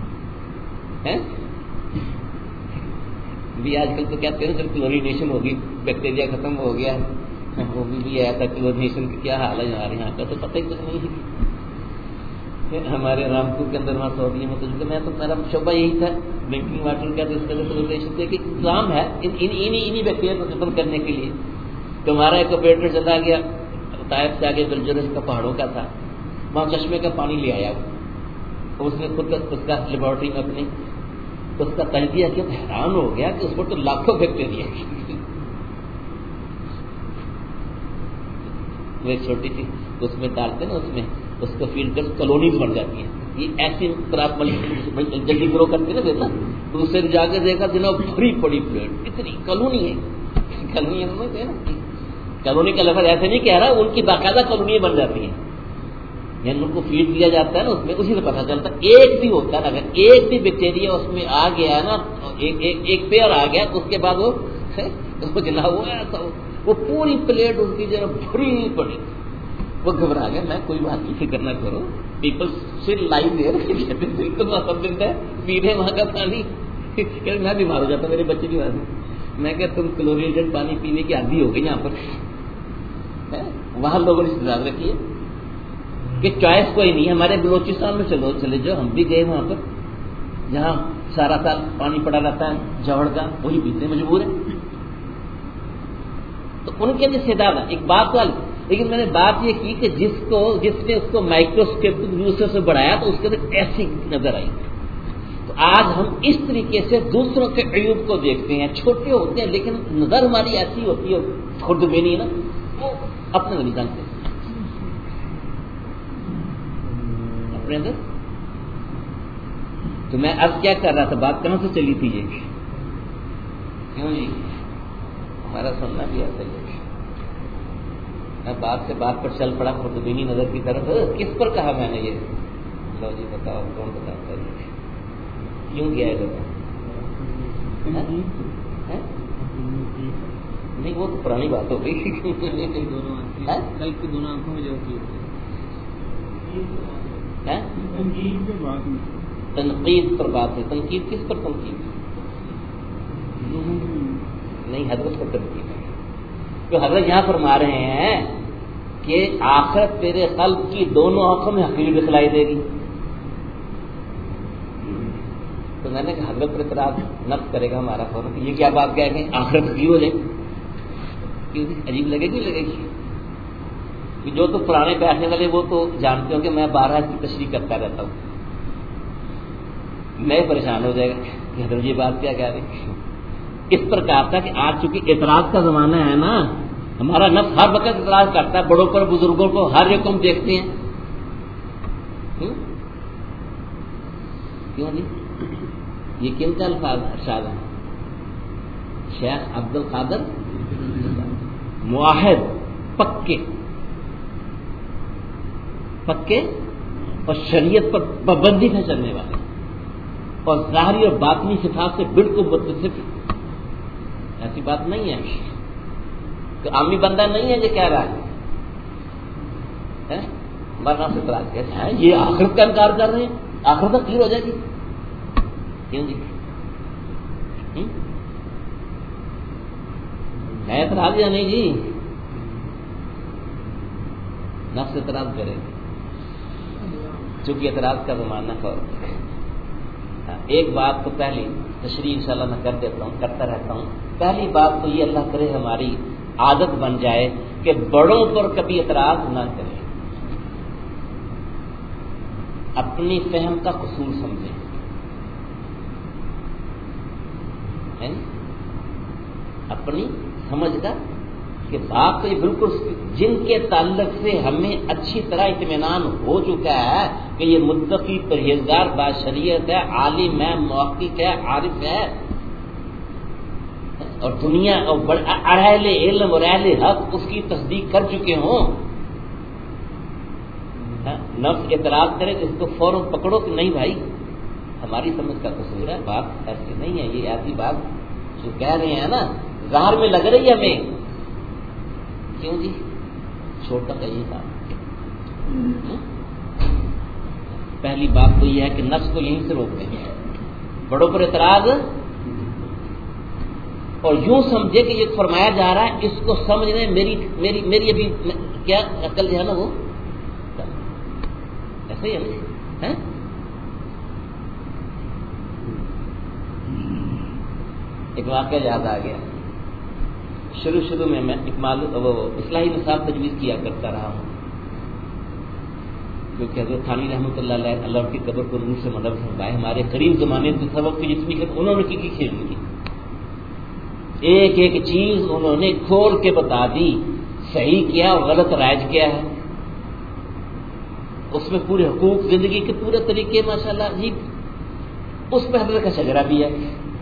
بھی. آج کل تو کہتے ہیں جب کلورینیشن ہوگی بیکٹیریا ختم ہو گیا، وہ بھی بھی آیا تھا کلورینیشن کا کیا حال ہے ہمارے یہاں کا تو پتہ ہی کچھ نہیں. ہمارے رامپور کے اندر وہاں سعودیہ میں تو میں تو میرا شعبہ یہی تھا ڈرنکنگ واٹر کا، تو اس کا کلورینیشن ایک انتظام ہے انہیں بیکٹیریا کو ختم کرنے کے لیے. تو ہمارا ایک آپریٹر چلا گیا طائف سے آگے بلجرس کا پہاڑوں کا تھا، وہاں چشمے کا پانی لے آیا. اس نے خود اس کا لیبارٹری میں اپنی اس کا تجزیہ کیا، حیران ہو گیا کہ اس پر تو لاکھوں بیکٹیریا وہ ایک چھوٹی سی اس میں ڈالتے نا، اس میں اس کو فیل کر کالونیز بن جاتی ہیں. یہ ایسی آپ جلدی گرو کرتے نا دیتا، تو اس سے جا کے دیکھا جناب بڑی بڑی پلیٹ اتنی کالونی ہے. کالونی ہے نا، کالونی کا لفظ ایسے نہیں کہہ رہا، ان کی باقاعدہ کالونیاں بن جاتی ہیں. یعنی ان کو فیڈ دیا جاتا ہے نا، اس میں اسی سے پتہ چلتا ہے. ایک بھی ہوتا ہے نا، اگر ایک بھی بیکٹیریا اس میں آ گیا نا، ایک ایک ایک پیئر آ گیا تو اس کے بعد وہ جناب وہ ایسا وہ پوری پلیٹ ان کی جو بھری پڑی. وہ گھبرا گیا، میں کوئی بات نہیں، فکر نہ کرو، پیپل اسٹل لائیو دیئر، بالکل سب ہے پی رہے وہاں کا پانی. میں بیمار ہو جاتا، میرے بچے بیمار ہوئے. میں کہ تم کلوریٹڈ پانی پینے کی عادی ہو گئی یہاں پر. وہاں لوگوں نے استداد رکھی ہے کہ چوائس کوئی نہیں. ہمارے بلوچستان میں چلو چلے جو ہم بھی گئے وہاں پر، جہاں سارا سال پانی پڑا رہتا ہے جوڑ کا، وہی پیتے مجبور ہے. تو ان کے لیے استداد ہے ایک بات وال. لیکن میں نے بات یہ کی کہ جس کو جس نے اس کو مائکروسکوپک ویو سے بڑھایا تو اس کے اندر ایسی نظر آئی. تو آج ہم اس طریقے سے دوسروں کے عیوب کو دیکھتے ہیں، چھوٹے ہوتے ہیں لیکن نظر ہماری ایسی ہوتی ہے خود میں نہیں نا، وہ اپنے نہیں جانتے اپنے اندر. تو میں اب کیا کر رہا تھا، بات کہاں سے چلی تھی یہ کیوں جی ہمارا سننا بھی ایسا ہی ہے. میں بات سے بات پر چل پڑا خودبینی نظر کی طرف. کس پر کہا میں نے یہ؟ لو جی بتاؤ کون بتاتا ہے کیوں گیا ہے؟ نہیں وہ تو پرانی بات ہو گئی. کل کی دونوں آنکھوں میں جو تنقید پر بات ہے. تنقید کس پر تنقید؟ نہیں حضرت پر تنقید ہے. جو حضرت یہاں فرما رہے ہیں کہ آخرت تیرے قلب کی دونوں آنکھوں میں حقیقت دکھلائی دے گی. تو میں نے کہا حضرت پر اعتراض نفس کرے گا ہمارا فوراً کہ یہ کیا بات کہہ گئے آخرت کی ہو جائے. عجیب لگے گی لگے گی کہ جو تو پرانے بیٹھنے والے وہ تو جانتے ہوں کہ میں بارہ اس کی تشریح کرتا رہتا ہوں. میں پریشان ہو جائے گا کہ حضرت یہ بات کیا کہہ رہے. اس پر کہا تھا کہ آج چونکہ اعتراض کا زمانہ ہے نا, ہمارا نفس ہر وقت اعتراض کرتا ہے بڑوں پر بزرگوں کو, ہر ایک ہم دیکھتے ہیں. کیوں نہیں؟ یہ کن کا الفاظ ارشاد ہیں؟ شیخ عبد القادر معاہد, پکے پکے اور شریعت پر پابندی سے چلنے والے اور ظاہری اور باطنی صفات سے بالکل متصف. ایسی بات نہیں ہے کہ عامی بندہ نہیں ہے جو کہہ رہا ہے مرنا سے اعتراض کہتے ہیں یہ آخرت کا انکار کر رہے ہیں, آخرت تک کلیئر ہو جائے گی. کیوں جی؟ ہے اعتراض یا نہیں جی؟ نفس اعتراض کرے گی چونکہ اعتراض کا زمانہ ہے. ایک بات تو پہلی تشریح انشاءاللہ میں کر دیتا ہوں, کرتا رہتا ہوں. پہلی بات تو یہ اللہ کرے ہماری عادت بن جائے کہ بڑوں پر کبھی اعتراض نہ کریں, اپنی فہم کا قصور سمجھیں. اپنی سمجھ کا کہ بات تو یہ بالکل جن کے تعلق سے ہمیں اچھی طرح اطمینان ہو چکا ہے کہ یہ متقی پرہیزگار باشریت ہے, عالم ہے, محقق ہے, عارف ہے اور دنیا اور اہل علم اور اہل حق اس کی تصدیق کر چکے ہوں. نفس اعتراض کرے تو اس کو فوراً پکڑو کہ نہیں بھائی ہماری سمجھ کا قصور ہے, بات ایسی نہیں ہے. یہ ایسی بات جو کہہ رہے ہیں نا ظاہر میں لگ رہی ہے ہمیں. کیوں جی؟ چھوٹا کا یہی کام. پہلی بات تو یہ ہے کہ نفس کو یہیں سے روک دیں, بڑوں پر اعتراض اور یوں سمجھے کہ یہ فرمایا جا رہا ہے اس کو سمجھنے میری میری میری ابھی کیا عقل جو ہے نا وہ ایسے ہی ہے. ایک واقعہ یاد آ گیا. شروع شروع میں میں اکمال وہ اصلاحی نصاب تجویز کیا کرتا رہا ہوں کیونکہ حضرت تھانوی رحمۃ اللہ علیہ اللہ کی قبر کو نور سے مدد فرمائے. ہمارے قریب زمانے سے سبق کی جتنی کہ انہوں نے کی کی کھیل کی, ایک ایک چیز انہوں نے کھول کے بتا دی, صحیح کیا اور غلط رائج کیا ہے. اس میں پورے حقوق زندگی کے پورے طریقے ماشاءاللہ عجیب. اس پہ حضرت کا شجرہ بھی ہے.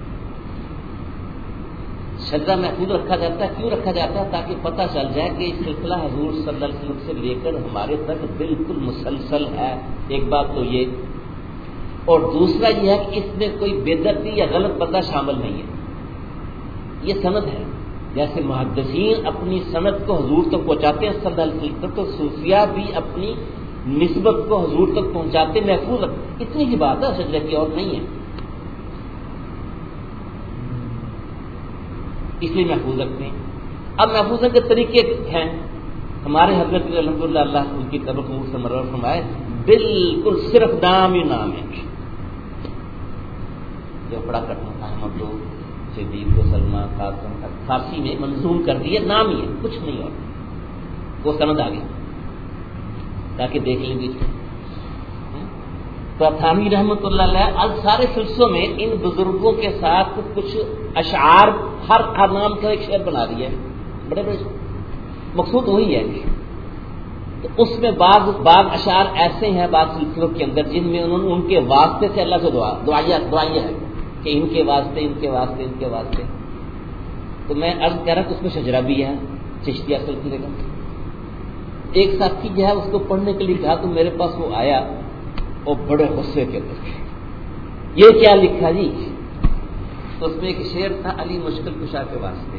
شجرہ محفوظ رکھا جاتا ہے. کیوں رکھا جاتا ہے؟ تاکہ پتہ چل جائے کہ یہ سلسلہ حضور صلی اللہ علیہ وسلم سے لے کر ہمارے تک بالکل مسلسل ہے. ایک بات تو یہ, اور دوسرا یہ ہے کہ اس میں کوئی بدعتی یا غلط بندہ شامل نہیں ہے. یہ سند ہے. جیسے محدثین اپنی سند کو حضور تک پہنچاتے ہیں صلی اللہ علیہ وسلم, تو صوفیہ بھی اپنی نسبت کو حضور تک پہنچاتے محفوظ رکھتے. اتنی ہی بات ہے شجرے کی, اور نہیں ہے. اس لیے محفوظ رکھتے ہیں. اب محفوظ کے طریقے ہیں. ہمارے حضرت الحمدللہ اللہ ان کی قبر کو سے مرور فرمائے, بالکل صرف نام ہی نام ہے. جو پڑا کرنا تھا احمد دو صدیق کو سلمان قاسم فارسی میں منظوم کر دیا, نام ہی ہے, کچھ نہیں اور. وہ سند آ گیا تاکہ دیکھ لیں گے. تو تھانوی رحمۃ اللہ علیہ آج سارے سلسلوں میں ان بزرگوں کے ساتھ کچھ اشعار, ہر ہر نام کا ایک شعر بنا دیا ہے. بڑے بڑے مقصود وہی ہے. تو اس میں بعض بعض اشعار ایسے ہیں بعض سلسلوں کے اندر جن میں انہوں نے ان کے واسطے سے اللہ سے دعا دعائیاں دعائیاں ہیں کہ ان کے واسطے ان کے واسطے ان کے واسطے. تو میں عرض کر رہا کہ اس میں شجرہ بھی ہے چشتیہ سلسلے کا. ایک ساتھی جو ہے اس کو پڑھنے کے لیے کہا تو میرے پاس وہ آیا اور بڑے غصے کے اندر یہ کیا لکھا جی؟ تو اس میں ایک شعر تھا علی مشکل کشا کے واسطے.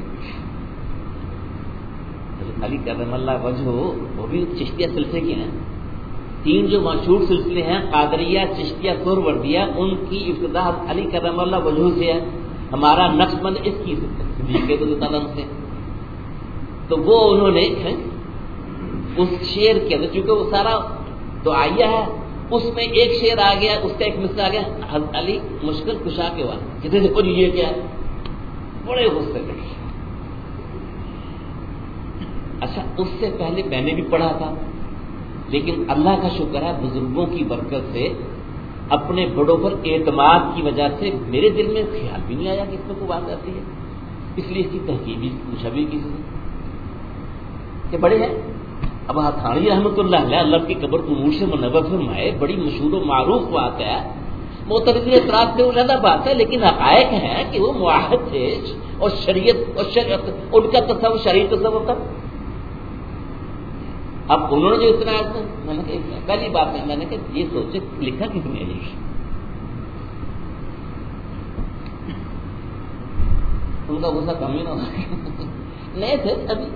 علی کرم اللہ وجہ وہ بھی چشتیہ سلسلے کے ہیں. تین جو مشہور سلسلے ہیں قادریہ چشتیہ سہروردیہ ان کی ابتدا علی کرم اللہ وجہ سے ہے. ہمارا نقش بند اس کی سے. تو وہ انہوں نے اس شعر کے اندر چونکہ وہ سارا تو آیا ہے اس میں ایک شعر آ گیا اس کا ایک مصرع آ گیا علی مشکل کشا کے واسطے. کسی دیکھو جی یہ کیا ہے بڑے غصے میں. اچھا اس سے پہلے میں نے بھی پڑھا تھا لیکن اللہ کا شکر ہے بزرگوں کی برکت سے اپنے بڑوں پر اعتماد کی وجہ سے میرے دل میں خیال بھی نہیں آیا کہ اس میں کوئی بات آتی ہے. اس لیے اس کی تحقیق بھی پوچھا بھی کسی سے کہ بڑے ہیں. اب ہاتھانی رحمۃ اللہ علیہ اللہ کی قبر کو نور سے منور فرمائے بڑی مشہور و معروف بات ہے. معترضی اعتراض سے علیحدہ بات ہے لیکن حقائق ہیں کہ وہ معاہد تھے اور شریعت اور شریعت ان کا تصور شریعت تصور تھا. اب انہوں نے جو اتنا میں نے کہا پہلی بات ہے میں نے کہا یہ سوچے لکھا کس نے یہ ان کا غصہ کم ہی نہ ہوا. نئے تھے ابھی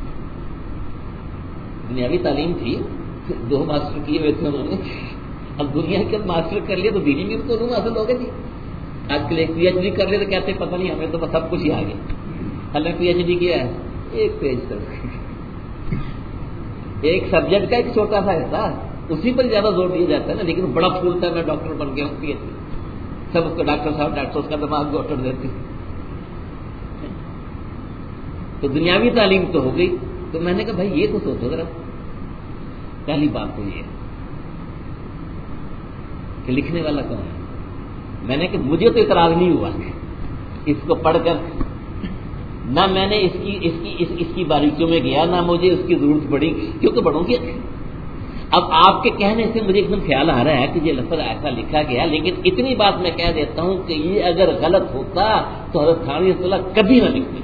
دنیاوی تعلیم تھی دو ماسٹر کیے ہوئے تھے انہوں نے. اب دنیا کے ماسٹر کر لیا تو دینی بھی تو انہوں حاصل ہو گئے. آج کل ایک پی ایچ ڈی کر لیا تو کہتے پتہ نہیں ہمیں تو بس سب کچھ ہی آ گیا. اللہ پی ایچ ڈی کیا ہے ایک پیج تک ایک سبجیکٹ کا ایک چھوٹا سا حصہ اسی پر زیادہ زور دیا جاتا ہے نا. لیکن بڑا پھولتا ہے میں ڈاکٹر بن گیا ہوں پی ایچ ڈی سب اس کو ڈاکٹر صاحب ڈاکٹر اس کا دماغ گوٹر دیتے. تو دنیاوی تعلیم تو ہو گئی. تو میں نے کہا بھائی یہ تو سوچو ذرا. پہلی بات تو یہ کہ لکھنے والا کون ہے. میں نے کہ مجھے تو اعتراض نہیں ہوا اس کو پڑھ کر نہ میں نے اس کی اس کی اس, اس کی باریکیوں میں گیا نہ مجھے اس کی ضرورت پڑی کیونکہ بڑھوں گی. اب آپ کے کہنے سے مجھے ایک دم خیال آ رہا ہے کہ یہ لفظ ایسا لکھا گیا لیکن اتنی بات میں کہہ دیتا ہوں کہ یہ اگر غلط ہوتا تو حضرت تھانوی رحمۃ اللہ کبھی نہ لکھتے.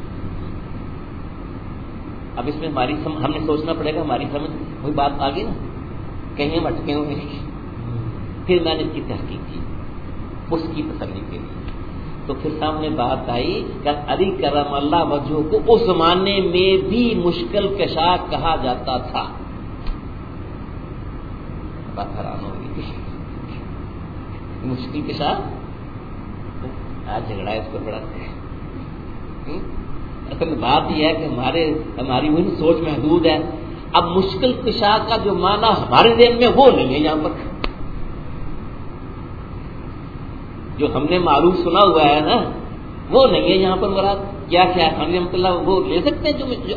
اب اس میں ہماری سم... ہم نے سوچنا پڑے گا ہماری سمجھ کوئی بات آ گئی نا کہیں ہم اٹکے ہوئے. پھر میں نے اس کی تحقیق کی اس کی تسلی کے لیے. تو پھر سامنے بات آئی کہ علی کرم اللہ وجہ کو اس زمانے میں بھی مشکل کشا کہا جاتا تھا. بات حیران ہوگی مشکل کشا آج جھگڑا اس کو بڑا. اصل بات یہ ہے کہ ہمارے ہماری وہی سوچ محدود ہے. اب مشکل کشا کا جو معنی ہمارے ذہن میں وہ نہیں ہے یہاں پر جو ہم نے معروف سنا ہوا ہے نا وہ نہیں ہے یہاں پر. مراد کیا کیا ہے خان رحمۃ اللہ وہ لے سکتے ہیں جو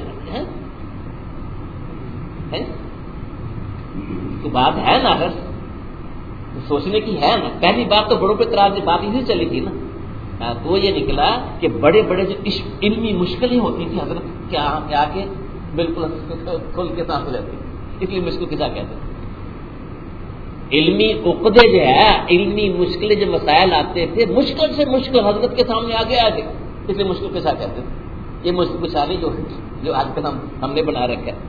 ہے تو بات ہے نا اگر سوچنے کی ہے نا. پہلی بات تو بڑوں پہ اعتراض بات اسی چلی تھی نا. تو وہ یہ نکلا کہ بڑے بڑے جو علمی مشکلیں ہوتی تھی حضرت کیا کیا کہ بالکل کھل کے ساتھ ہو جاتی اس لیے مشکل کسا کہتے ہیں. علمی عقدے جو ہے علمی مشکلیں جو مسائل آتے تھے مشکل سے مشکل حضرت کے سامنے آگے آ گئے اس لیے مشکل کسا کہتے ہیں. یہ مشکل کشاوی جو جو آج کل ہم ہم نے بنا رکھا ہے.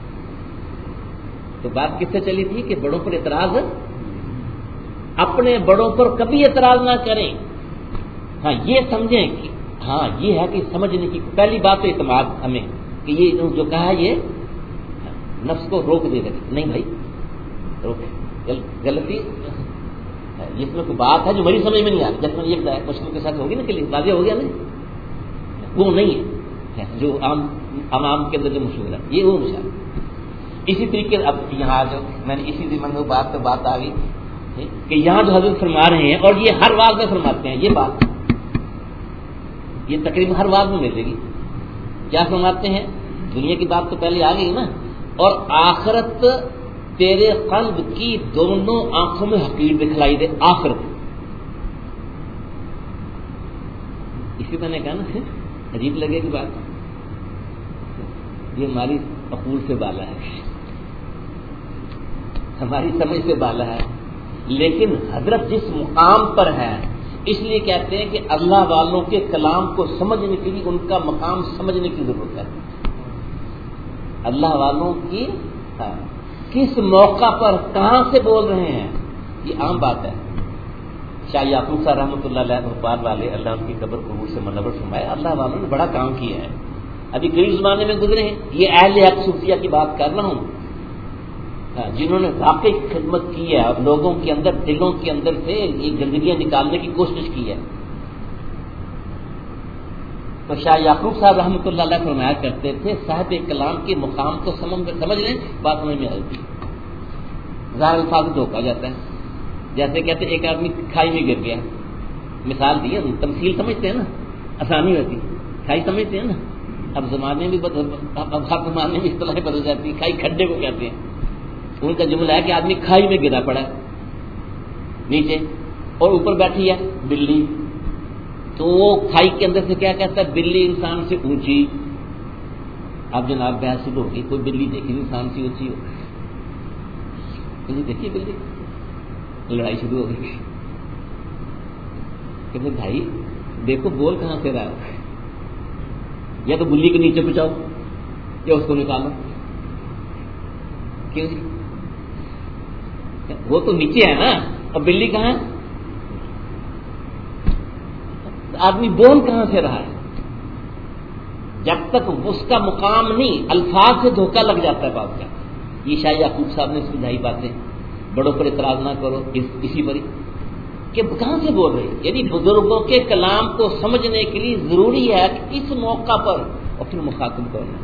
تو بات کس سے چلی تھی کہ بڑوں پر اعتراض اپنے بڑوں پر کبھی اعتراض نہ کریں. ہاں یہ سمجھیں کہ ہاں یہ ہے کہ سمجھنے کی پہلی بات تو اعتماد ہمیں کہ یہ جو کہا یہ نفس کو روک دے گا. نہیں بھائی روک غلطی اس میں کوئی بات ہے جو میری سمجھ میں نہیں آ رہی. جب میں یہ بتایا مشکل کے ساتھ ہوگی نا کہ واضح ہو گیا نا وہ نہیں ہے جو عام عوام کے اندر جو مشہور ہے یہ وہ مشہور. اسی طریقے اب یہاں جو میں نے اسی ضمن میں بات پہ بات آ گئی کہ یہاں جو حضرت فرما رہے ہیں اور یہ ہر واز میں فرماتے ہیں یہ بات یہ تقریباً ہر واز میں ملے گی. کیا فرماتے ہیں دنیا کی بات تو پہلے آ گئی نا اور آخرت تیرے قلب کی دونوں آنکھوں میں حقیقت دکھلائی دے. آخرت اسی میں نے کہا نا عجیب لگے گی بات یہ ہماری عقول سے بالا ہے ہماری سمجھ سے بالا ہے. لیکن حضرت جس مقام پر ہے اس لیے کہتے ہیں کہ اللہ والوں کے کلام کو سمجھنے کے لیے ان کا مقام سمجھنے کی ضرورت ہے. اللہ والوں کی کس موقع پر کہاں سے بول رہے ہیں یہ عام بات ہے. شاہ یعقوب صاحب رحمۃ اللہ علیہ وفات والے اللہ ان کی قبر قبور سے منور فرمائے. اللہ والوں نے بڑا کام کیا ہے. ابھی کئی زمانے میں گزرے ہیں. یہ اہل حق صوفیہ کی بات کر رہا ہوں جنہوں نے واقعی خدمت کی ہے اور لوگوں کے اندر دلوں کے اندر سے یہ گندگیاں نکالنے کی کوشش کی ہے. تو شاہ یعقوب صاحب رحمۃ اللہ علیہ فرمایا کرتے تھے صاحب کلام کے مقام کو سمجھ لیں بات سمجھ میں آئے گی. ظاہر الفاظ دھوکا جاتا ہے. جیسے کہتے ایک آدمی کھائی میں گر گیا, مثال دی ہے, تمثیل سمجھتے ہیں نا, آسانی ہوتی. کھائی سمجھتے ہیں نا, اب زمانے میں بدل اب ہر زمانے میں اصطلاحیں بدل جاتی ہیں. کھائی کھڈے کو کہتے ہیں. ان کا جملہ ہے کہ آدمی کھائی میں گرا پڑا نیچے اور اوپر بیٹھی ہے بلی, تو وہ کھائی کے اندر سے کیا کہتا ہے بلی انسان سے اونچی. اب جناب بحث شروع ہوگی, کوئی بلی دیکھی انسان سے اونچی ہو, دیکھیے بلی, لڑائی شروع ہو گئی. کہ بھائی دیکھو بول کہاں سے رہا ہے, یا تو بلی کے نیچے پہنچاؤ یا اس کو نکالو. کیوں جی, وہ تو نیچے ہے نا, اور بلی کہاں ہے؟ آدمی بول کہاں سے رہا ہے؟ جب تک اس کا مقام نہیں, الفاظ سے دھوکہ لگ جاتا ہے بات کا. یہ شاہ یعقوب صاحب نے سمجھائی باتیں. بڑوں پر اعتراض نہ کرو اس اسی پر کہ کہاں سے بول رہے. یعنی بزرگوں کے کلام کو سمجھنے کے لیے ضروری ہے کہ اس موقع پر اور پھر مخاطب کرنا.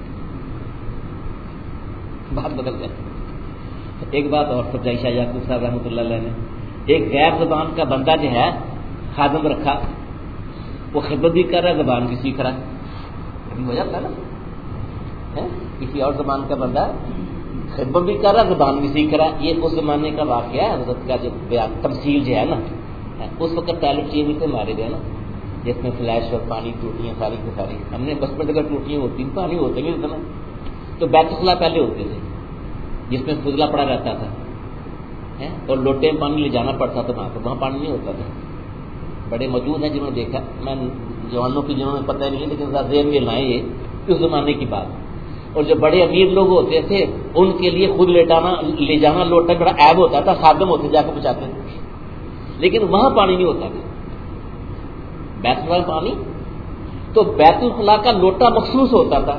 بات بدل جائے. ایک بات اور سمجھائی شاہ یعقوب صاحب رحمۃ اللہ علیہ نے. ایک غیر زبان کا بندہ جو ہے خادم رکھا, وہ خدمت بھی کر رہا ہے, زبان بھی سیکھ رہا ہے. ابھی ہو جاتا ہے نا, کسی اور زبان کا بندہ خدمت بھی کر رہا ہے, زبان بھی سیکھ رہا ہے. یہ اس زمانے کا واقعہ ہے. حضرت کا جو بیان تمثیل جو ہے نا, اس وقت ٹائلٹ چینی سے مارے گئے نا, جس میں فلیش اور پانی ٹوٹیاں ساری کی ساری. ہم نے بس میں جگہ ٹوٹیاں ہوتی ہیں, پانی ہوتے نہیں اتنا. تو بیت الخلا پہلے ہوتے تھے جس میں فضلہ پڑا رہتا تھا, اور لوٹے میں پانی لے جانا پڑتا تھا. وہاں پر وہاں پانی نہیں ہوتا تھا. بڑے موجود ہیں جنہوں نے دیکھا, میں جوانوں کی جنہوں نے پتہ نہیں ہے, لیکن ذہن میں لائیں یہ اس زمانے کی بات. اور جو بڑے امیر لوگ ہوتے تھے ان کے لیے خود لیٹانا لے جانا لوٹا بڑا عیب ہوتا تھا, خادم ہوتے جا کے بچاتے تھے. لیکن وہاں پانی نہیں ہوتا تھا, بیت الخلا پانی. تو بیت الخلا کا لوٹا مخصوص ہوتا تھا.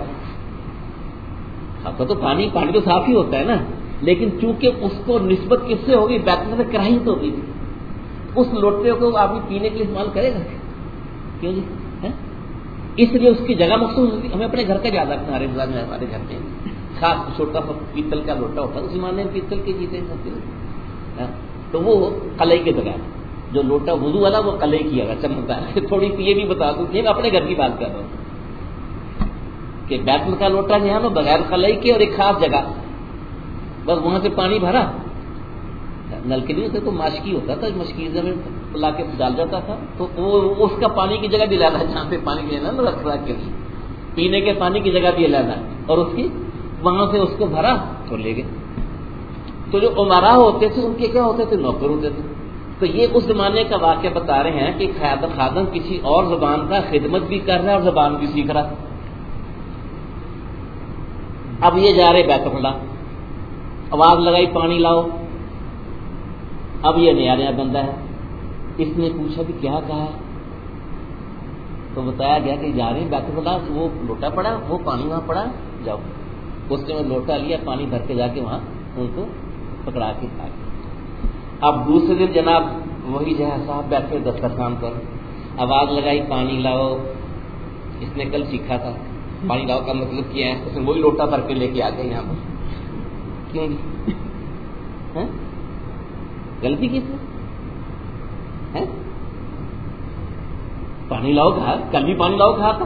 اب تو پانی پانی تو صاف ہی ہوتا ہے نا, لیکن چونکہ اس کو نسبت کس سے ہوگی, بیت الخلا سے کراہی تو ہوگی. اس لوٹے کو آدمی پینے کے لیے استعمال کرے گا کیوں جی, اس لیے اس کی جگہ مخصوص ہوتی. ہمیں اپنے گھر کا یاد رکھنا ہے. میں ہمارے گھر میں خاص چھوٹا سا پیتل کا لوٹا ہوتا ہے, اس زمانے میں پیتل کے چیزیں ہوتی ہیں, تو وہ قلعی کے بغیر جو لوٹا وضو والا وہ قلعی کی ہے. چمکتا ہے. تھوڑی سی یہ بھی بتا دوں, میں اپنے گھر کی بات کر رہا ہوں کہ بیت الخلا کا لوٹا جو ہے نا بغیر قلعی کے, اور ایک خاص جگہ بس وہاں سے پانی بھرا, نل کے نہیں ہوتے تو مشکی ہوتا تھا, مشکیزہ میں لا کے ڈال جاتا تھا. تو وہ اس کا پانی کی جگہ بھی لینا ہے, جہاں سے پانی لینا نا رکھنا کے لیے, پینے کے پانی کی جگہ بھی لینا ہے, اور اس کی وہاں سے اس کو بھرا اور لے گئے. تو جو عمرا ہوتے تھے ان کے کیا ہوتے تھے, نوکر ہوتے تھے. تو یہ اس زمانے کا واقعہ بتا رہے ہیں کہ خادم کسی اور زبان کا خدمت بھی کر رہا ہے اور زبان بھی سیکھ رہا. اب یہ جا رہے بیت الخلا, آواز لگائی پانی لاؤ. اب یہ نیا نیا بندہ ہے, اس نے پوچھا کہ کیا کہا ہے, تو بتایا گیا کہ جا رہے ہیں بیت الخلا, وہ لوٹا پڑا, وہ پانی وہاں پڑا, جاؤ. اس نے لوٹا لیا, پانی بھر کے جا کے وہاں ان کو پکڑا کے کھا گیا. اب دوسرے دن جناب وہی جو ہے صاحب بیٹھے دسترخوان پر, آواز لگائی پانی لاؤ. اس نے کل سیکھا تھا پانی لاؤ کا مطلب کیا ہے, اس نے وہی لوٹا بھر کے لے کے آ گئے یہاں پر. کیوں جی, غلطی کی تھی, پانی لاؤ کہا, کل بھی پانی لاؤ کہا تھا,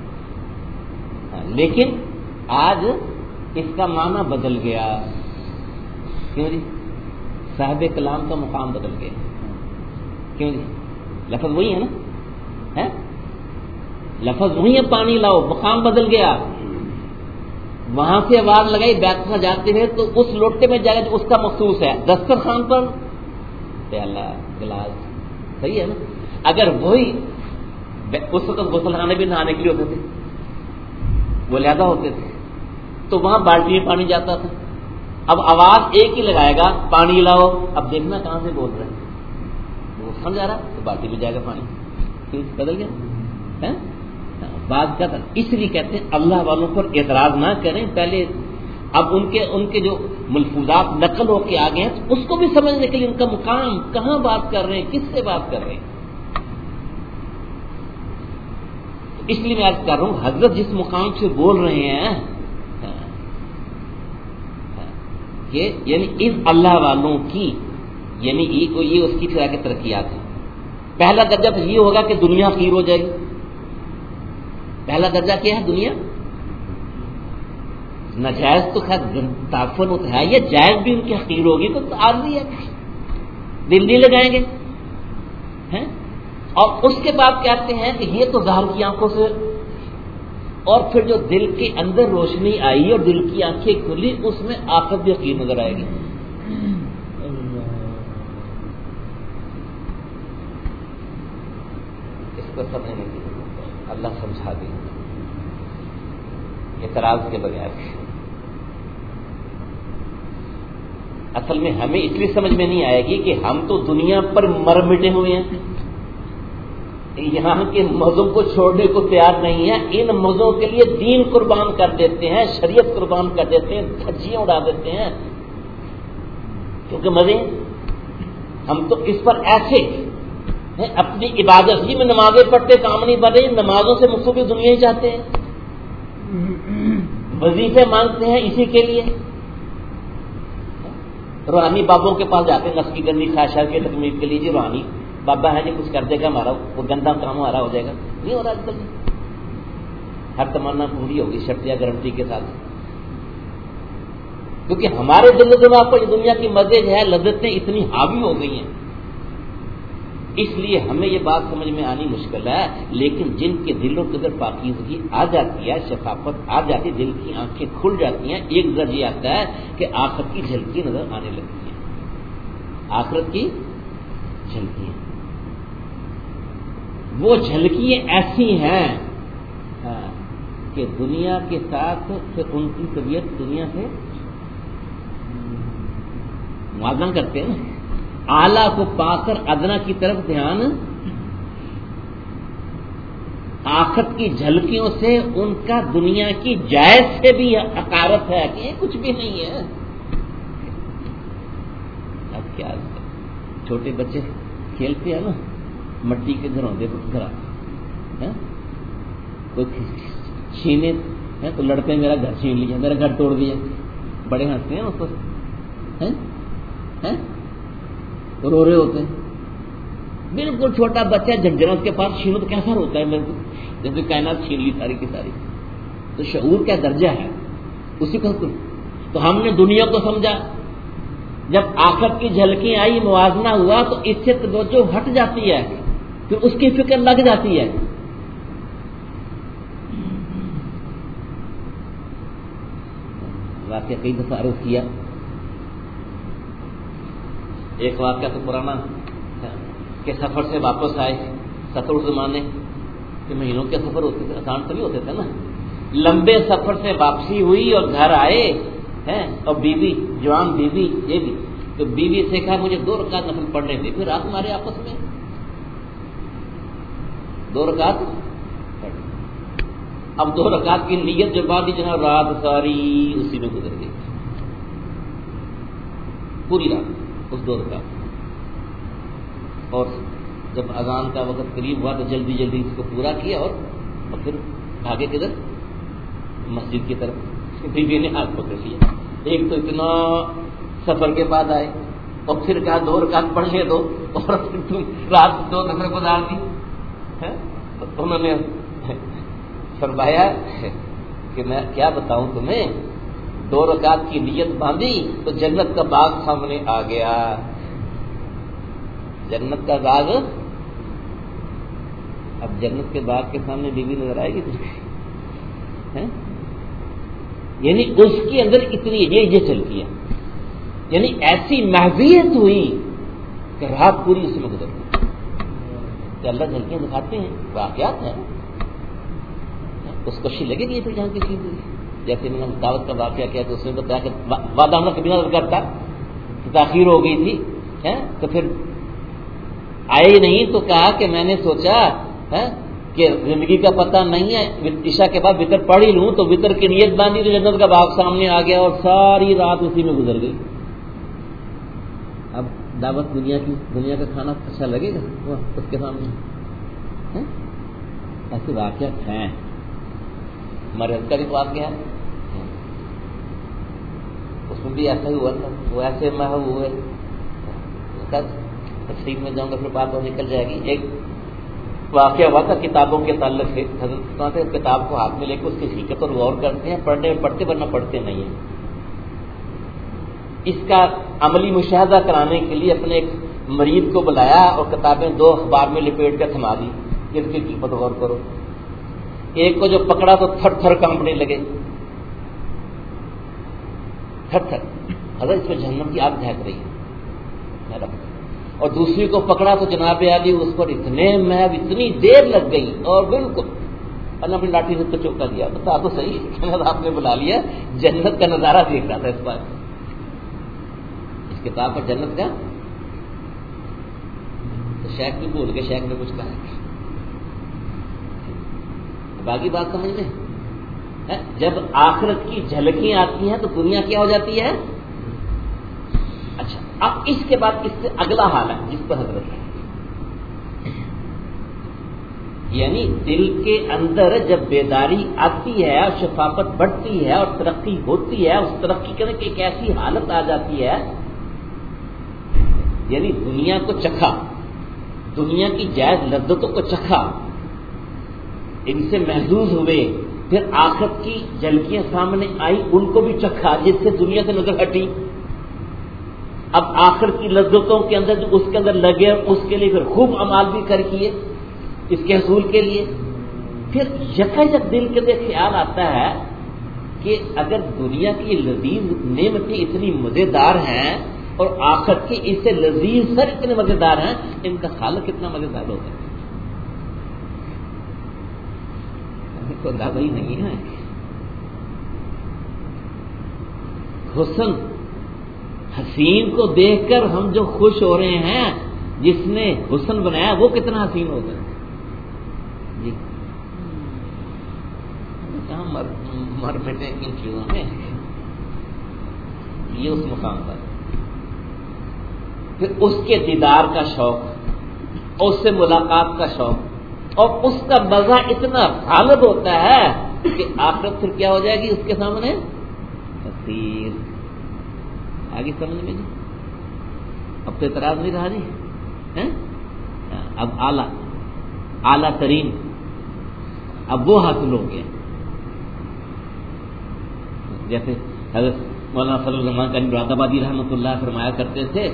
لیکن آج اس کا معنی بدل گیا. کیوں جی, صاحب کلام کا مقام بدل گیا. کیوں جی, لفظ وہی ہے نا, لفظ وہی ہے, پانی لاؤ, مقام بدل گیا. وہاں سے آواز لگائی بیت الخلا جاتے ہیں تو اس لوٹے میں جائے جو اس کا مخصوص ہے. دسترخوان پر پیالہ گلاس صحیح ہے نا. اگر وہی اس وقت غسل خانے بھی نہانے کے لیے ہوتے تھے, وہ علیحدہ ہوتے تھے, تو وہاں بالٹی میں پانی جاتا تھا. اب آواز ایک ہی لگائے گا پانی لاؤ, اب دیکھنا کہاں سے بول رہے ہیں, وہ سمجھ آ رہا تو بالٹی میں جائے گا پانی. بدل گیا بات کا. اس لیے کہتے ہیں اللہ والوں پر اعتراض نہ کریں پہلے. اب ان کے ان کے جو ملفوظات نقل ہو کے آگے ہیں اس کو بھی سمجھنے کے لیے ان کا مقام کہاں بات کر رہے ہیں, کس سے بات کر رہے ہیں. اس لیے میں عرض کر رہا ہوں حضرت جس مقام سے بول رہے ہیں کہ یعنی اس اللہ والوں کی یعنی یہ اس کی طرح کی ترقیات ہیں. پہلا درجہ تو یہ ہوگا کہ دنیا خیر ہو جائے گی. پہلا درجہ کیا ہے؟ دنیا. ناجائز تو خیر تعفن ہوتا ہے, یہ جائز بھی ان کی حقیر ہوگی تو عارضی ہے, دل نہیں لگائیں گے. اور اس کے بعد کہتے ہیں کہ یہ تو ظاہر کی آنکھوں سے, اور پھر جو دل کے اندر روشنی آئی اور دل کی آنکھیں کھلی اس میں آخرت بھی حقیر نظر آئے گی. اس کو سمجھنے کی اللہ سمجھا دے اعتراض کے بغیر. اصل میں ہمیں اس لیے سمجھ میں نہیں آئے گی کہ ہم تو دنیا پر مر مٹے ہوئے ہیں, یہاں کے مزوں کو چھوڑنے کو تیار نہیں ہے. ان مزوں کے لیے دین قربان کر دیتے ہیں, شریعت قربان کر دیتے ہیں, دھجیاں اڑا دیتے ہیں کیونکہ مزے. ہم تو اس پر ایسے اپنی عبادت ہی میں نمازیں پڑھتے کام نہیں پڑھ رہے, نمازوں سے مختلف دنیا ہی چاہتے ہیں, وظیفے مانگتے ہیں اسی کے لیے. روحانی بابوں کے پاس جاتے ہیں نفس کی گندی خواہشات کی تکمیل کے لیے. جی روحانی بابا ہے جی کچھ کر دے گا ہمارا وہ گندا کام ہمارا ہو جائے گا. نہیں ہو رہا آج کل جی, ہر تمنا پوری ہوگی شرط یا گارنٹی کے ساتھ, کیونکہ ہمارے دل و دماغ پر دنیا کی مزے جو ہے لذتیں اتنی حاوی ہو گئی ہیں. اس لیے ہمیں یہ بات سمجھ میں آنی مشکل ہے. لیکن جن کے دلوں کے اندر پاکیزگی آ جاتی ہے, شفافت آ جاتی ہے, دل کی آنکھیں کھل جاتی ہیں, ایک ذریعہ آتا ہے کہ آخرت کی جھلکی نظر آنے لگتی ہے. آخرت کی جھلکیاں, وہ جھلکیاں ایسی ہیں کہ دنیا کے ساتھ پھر ان کی طبیعت دنیا سے موازنہ کرتے ہیں. اعلیٰ کو پا کر ادنا کی طرف دھیان, آخرت کی جھلکیوں سے ان کا دنیا کی جائز سے بھی حقارت ہے کہ یہ کچھ بھی نہیں ہے. اب کیا چھوٹے بچے کھیلتے ہیں نا مٹی کے گھروں دے گھر, کوئی چھینے تو لڑتے ہیں میرا گھر چھین لیا, میرا گھر توڑ دیا, بڑے ہنستے ہیں اس کو, رو رہے ہوتے ہیں. بالکل چھوٹا بچہ جھنجھنا اس کے پاس چھینو تو کیسا روتا ہے میرے کو, جیسے کائنات چھین لی ساری کی ساری. تو شعور کیا درجہ ہے اسی کا حکم. تو ہم نے دنیا کو سمجھا, جب آخرت کی جھلکی آئی موازنہ ہوا تو اس سے توجہ ہٹ جاتی ہے, پھر اس کی فکر لگ جاتی ہے. واقعہ کئی دفعہ عرض کیا, ایک واقعہ تو پرانا کہ سفر سے واپس آئے, سفر اس زمانے کے مہینوں کے سفر ہوتے تھے, آسان تو نہیں ہوتے تھے نا. لمبے سفر سے واپسی ہوئی اور گھر آئے ہیں, اور بیوی جوان بیوی یہ بھی تو بیوی سے کہا مجھے دو رکعت نفل پڑھنے تھے, پھر رات ہمارے آپس میں دو رکعت پڑھ. اب دو رکعت کی نیت جو بات دی جناب رات ساری اسی میں گزر گئی, پوری رات اس دو رکعت. اور جب اذان کا وقت قریب ہوا تو جلدی جلدی اس کو پورا کیا اور, اور پھر بھاگے کدھر مسجد کی طرف. بیوی نے ہاتھ پکڑ لیا, ایک تو اتنا سفر کے بعد آئے اور پھر کہا دو رکعت پڑھ لے دو, اور پھر تم رات دو سفر گزار دی. انہوں نے فرمایا کہ میں کیا بتاؤں تمہیں, دو رکعت کی نیت باندھی تو جنت کا باغ سامنے آ گیا. جنت کا باغ, اب جنت کے باغ کے سامنے بیوی نظر آئے گی تجھے, یعنی اس کے اندر اتنی یہ چلتی ہے, یعنی ایسی محضیت ہوئی کہ رات پوری اس میں گزر گئی. کہ اللہ جھلکیاں دکھاتے ہیں، واقعات ہیں، اس کو اچھی لگے گی پھر جہاں کسی کو. جیسے میں نے دعوت کا واقعہ کیا تو اس نے بتایا کہ وعدہ ہم نے کبھی نہ کرتا کہ تاخیر ہو گئی تھی تو پھر آئے ہی نہیں، تو کہا کہ میں نے سوچا کہ زندگی کا پتہ نہیں ہے، عشاء کے بعد وطر پڑھ ہی لوں، تو وطر کی نیت باندھی تو جنت کا باغ سامنے آ گیا اور ساری رات اسی میں گزر گئی. اب دعوت دنیا کی، دنیا کا کھانا اچھا لگے گا وہ اس کے سامنے؟ ایسے واقعات ہیں. ہمارے کا بھی واقعہ ہے، اس میں بھی ایسا ہی ہوا تھا. وہ ایسے میں ہوئے تفصیل میں جاؤں گا پھر بات اور نکل جائے گی. ایک واقعہ ہوا تھا کتابوں کے تعلق سے. حضرت سے کتاب کو ہاتھ میں لے کے اس کی حقیقت پر غور کرتے ہیں، پڑھنے پڑھتے ورنہ پڑھتے نہیں ہیں. اس کا عملی مشاہدہ کرانے کے لیے اپنے ایک مریض کو بلایا اور کتابیں دو اخبار میں لپیٹ کر تھما دی. اس کی حقیقت غور کرو. ایک کو جو پکڑا تو تھر تھر کانپنے لگے، تھر تھر. حضرت اس میں جہنم کی آگ دہک رہی ہے. اور دوسری کو پکڑا تو جناب عالی اس پر اتنے محب اتنی دیر لگ گئی اور بالکل اللہ اپنی لاٹھی سے تو چوکا دیا. بتا تو صحیح، آپ نے بلا لیا. جنت کا نظارہ دیکھ رہا تھا اس بار، اس کتاب پر جنت کا. تو شیخ بھی بول کے شیخ نے کچھ کہا. باقی بات سمجھ میں، جب آخرت کی جھلکیاں آتی ہیں تو دنیا کیا ہو جاتی ہے. اچھا اب اس کے بعد اس سے اگلا حال ہے جس پر حضرت ہے، یعنی دل کے اندر جب بیداری آتی ہے اور شفافت بڑھتی ہے اور ترقی ہوتی ہے، اس ترقی کرنے کی ایک ایسی حالت آ جاتی ہے، یعنی دنیا کو چکھا، دنیا کی جائز لذتوں کو چکھا، ان سے محظوظ ہوئے، پھر آخرت کی جھلکیاں سامنے آئی، ان کو بھی چکھا جس سے دنیا سے نظر ہٹی. اب آخر کی لذتوں کے اندر جو اس کے اندر لگے، اس کے لیے پھر خوب عمال بھی کر کیے اس کے حصول کے لیے. پھر یکا یک دل کے اندر خیال آتا ہے کہ اگر دنیا کی لذیذ نعمتیں اتنی مزیدار ہیں اور آخرت کی اس سے لذیذ سر اتنے مزیدار ہیں، ان کا خالق کتنا مزیدار ہوگا. کو اندازہ ہی نہیں ہے. حسن حسین کو دیکھ کر ہم جو خوش ہو رہے ہیں، جس نے حسن بنایا وہ کتنا حسین ہوگا. جی کہاں مر مر بیٹھے کن چیزوں میں، یہ اس مقام پر. پھر اس کے دیدار کا شوق، اس سے ملاقات کا شوق، اور اس کا مزہ اتنا غالب ہوتا ہے کہ آخرت پھر کیا ہو جائے گی اس کے سامنے تصویر. آگے سمجھ میں جی، اب تو اعتراض نہیں رہا جی. اب اعلیٰ اعلیٰ ترین اب وہ حاصل ہو گیا. جیسے حضرت مولانا فضل الرحمان کا مراد آبادی رحمۃ اللہ فرمایا کرتے تھے،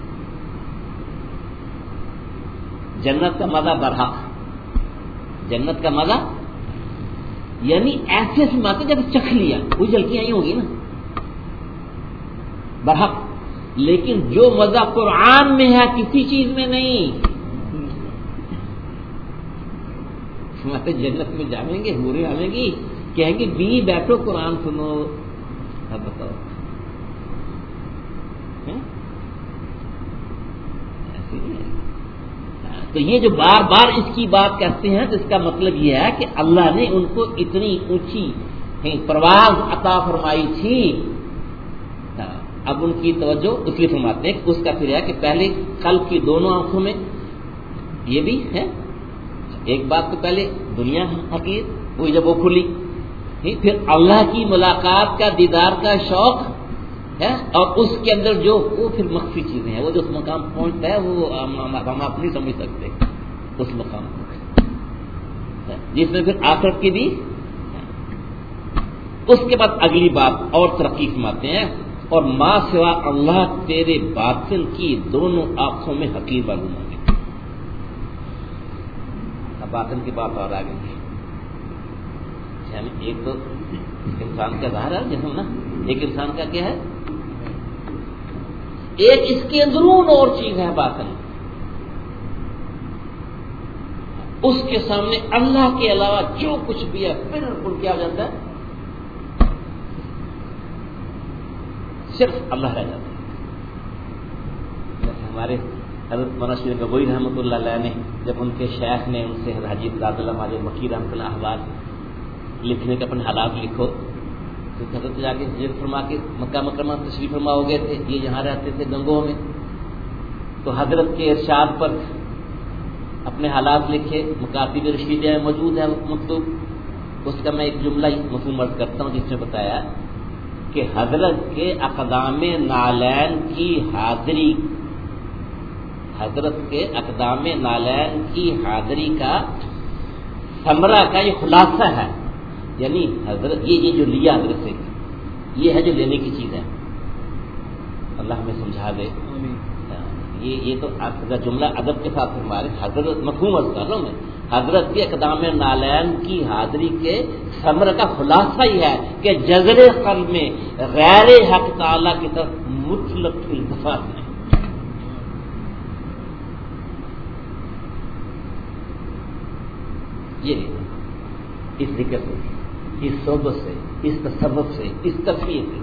جنت کا مزہ برحق، جنت کا مزہ یعنی ایسے ایسی باتیں جب چکھ لیا وہی جھلکیاں آئی ہوگی نا برحق. لیکن جو مزہ قرآن میں ہے کسی چیز میں نہیں. ہمارے جنت میں جائیں گے، ہورے آئیں گی، کہیں گے بی بیٹھو قرآن سنو. اب بتاؤ ایسی نہیں ہے. تو یہ جو بار بار اس کی بات کرتے ہیں تو اس کا مطلب یہ ہے کہ اللہ نے ان کو اتنی اونچی پرواز عطا فرمائی تھی. اب ان کی توجہ اس لیے فرماتے ہیں کہ اس کا پھر ہے کہ پہلے قلب کی دونوں آنکھوں میں یہ بھی ہے. ایک بات تو پہلے دنیا حقیقت وہی جب وہ کھلی، پھر اللہ کی ملاقات کا دیدار کا شوق ہے، اور اس کے اندر جو وہ پھر مخفی چیزیں ہیں، وہ جو اس مقام پہنچتا ہے وہ ہم آپ نہیں سمجھ سکتے اس مقام کو، جس میں پھر آخرت کی بھی. اس کے بعد اگلی بات اور ترقی فرماتے ہیں، اور ما سوا اللہ تیرے باطن کی دونوں آنکھوں میں حقیر معلوم ہوں گے. اب باطن کی بات اور آگے، یعنی ایک تو انسان کا ظاہر ہے جیسے نا، ایک انسان کا کیا ہے، ایک اس کے اندرون اور چیز ہے باطن. اس کے سامنے اللہ کے علاوہ جو کچھ بھی ہے بالکل کیا ہو جاتا ہے، صرف اللہ رہ جاتا ہے۔ ہمارے حضرت مولانا شیر گگوئی رحمۃ اللہ علیہ نے جب ان کے شیخ نے ان سے حاجی عبد اللہ ماجد مکی رحمۃ اللہ احوال لکھنے کے اپنے حالات لکھو، تو حضرت جا کے ہجرت فرما کے مکہ مکرمہ تشریف فرما ہو گئے تھے، یہ یہاں رہتے تھے گنگوہ میں، تو حضرت کے ارشاد پر اپنے حالات لکھے، مکاتب رشیدہ میں موجود ہے مکتوب، اس کا میں ایک جملہ مفہوم عرض کرتا ہوں جس میں بتایا کہ حضرت کے اقدام نالین کی حاضری، حضرت کے اقدام نالین کی حاضری کا ثمرہ کا یہ خلاصہ ہے، یعنی حضرت یہ یہ جو لیا حضرت سے یہ ہے جو لینے کی چیز ہے، اللہ ہمیں سمجھا دے۔ یہ یہ تو آپ کا جملہ ادب کے ساتھ ہمارے حضرت مفہوم عرض کر رہا ہوں میں، حضرت کے اقدام نالین کی حاضری کے ثمر کا خلاصہ ہی ہے کہ جذر قلب میں غیر حق تعالی کی طرف مطلق التفات نہیں۔ یہ اس ذکر سے، اس صحبت سے، اس تصوف سے، اس تفہیم سے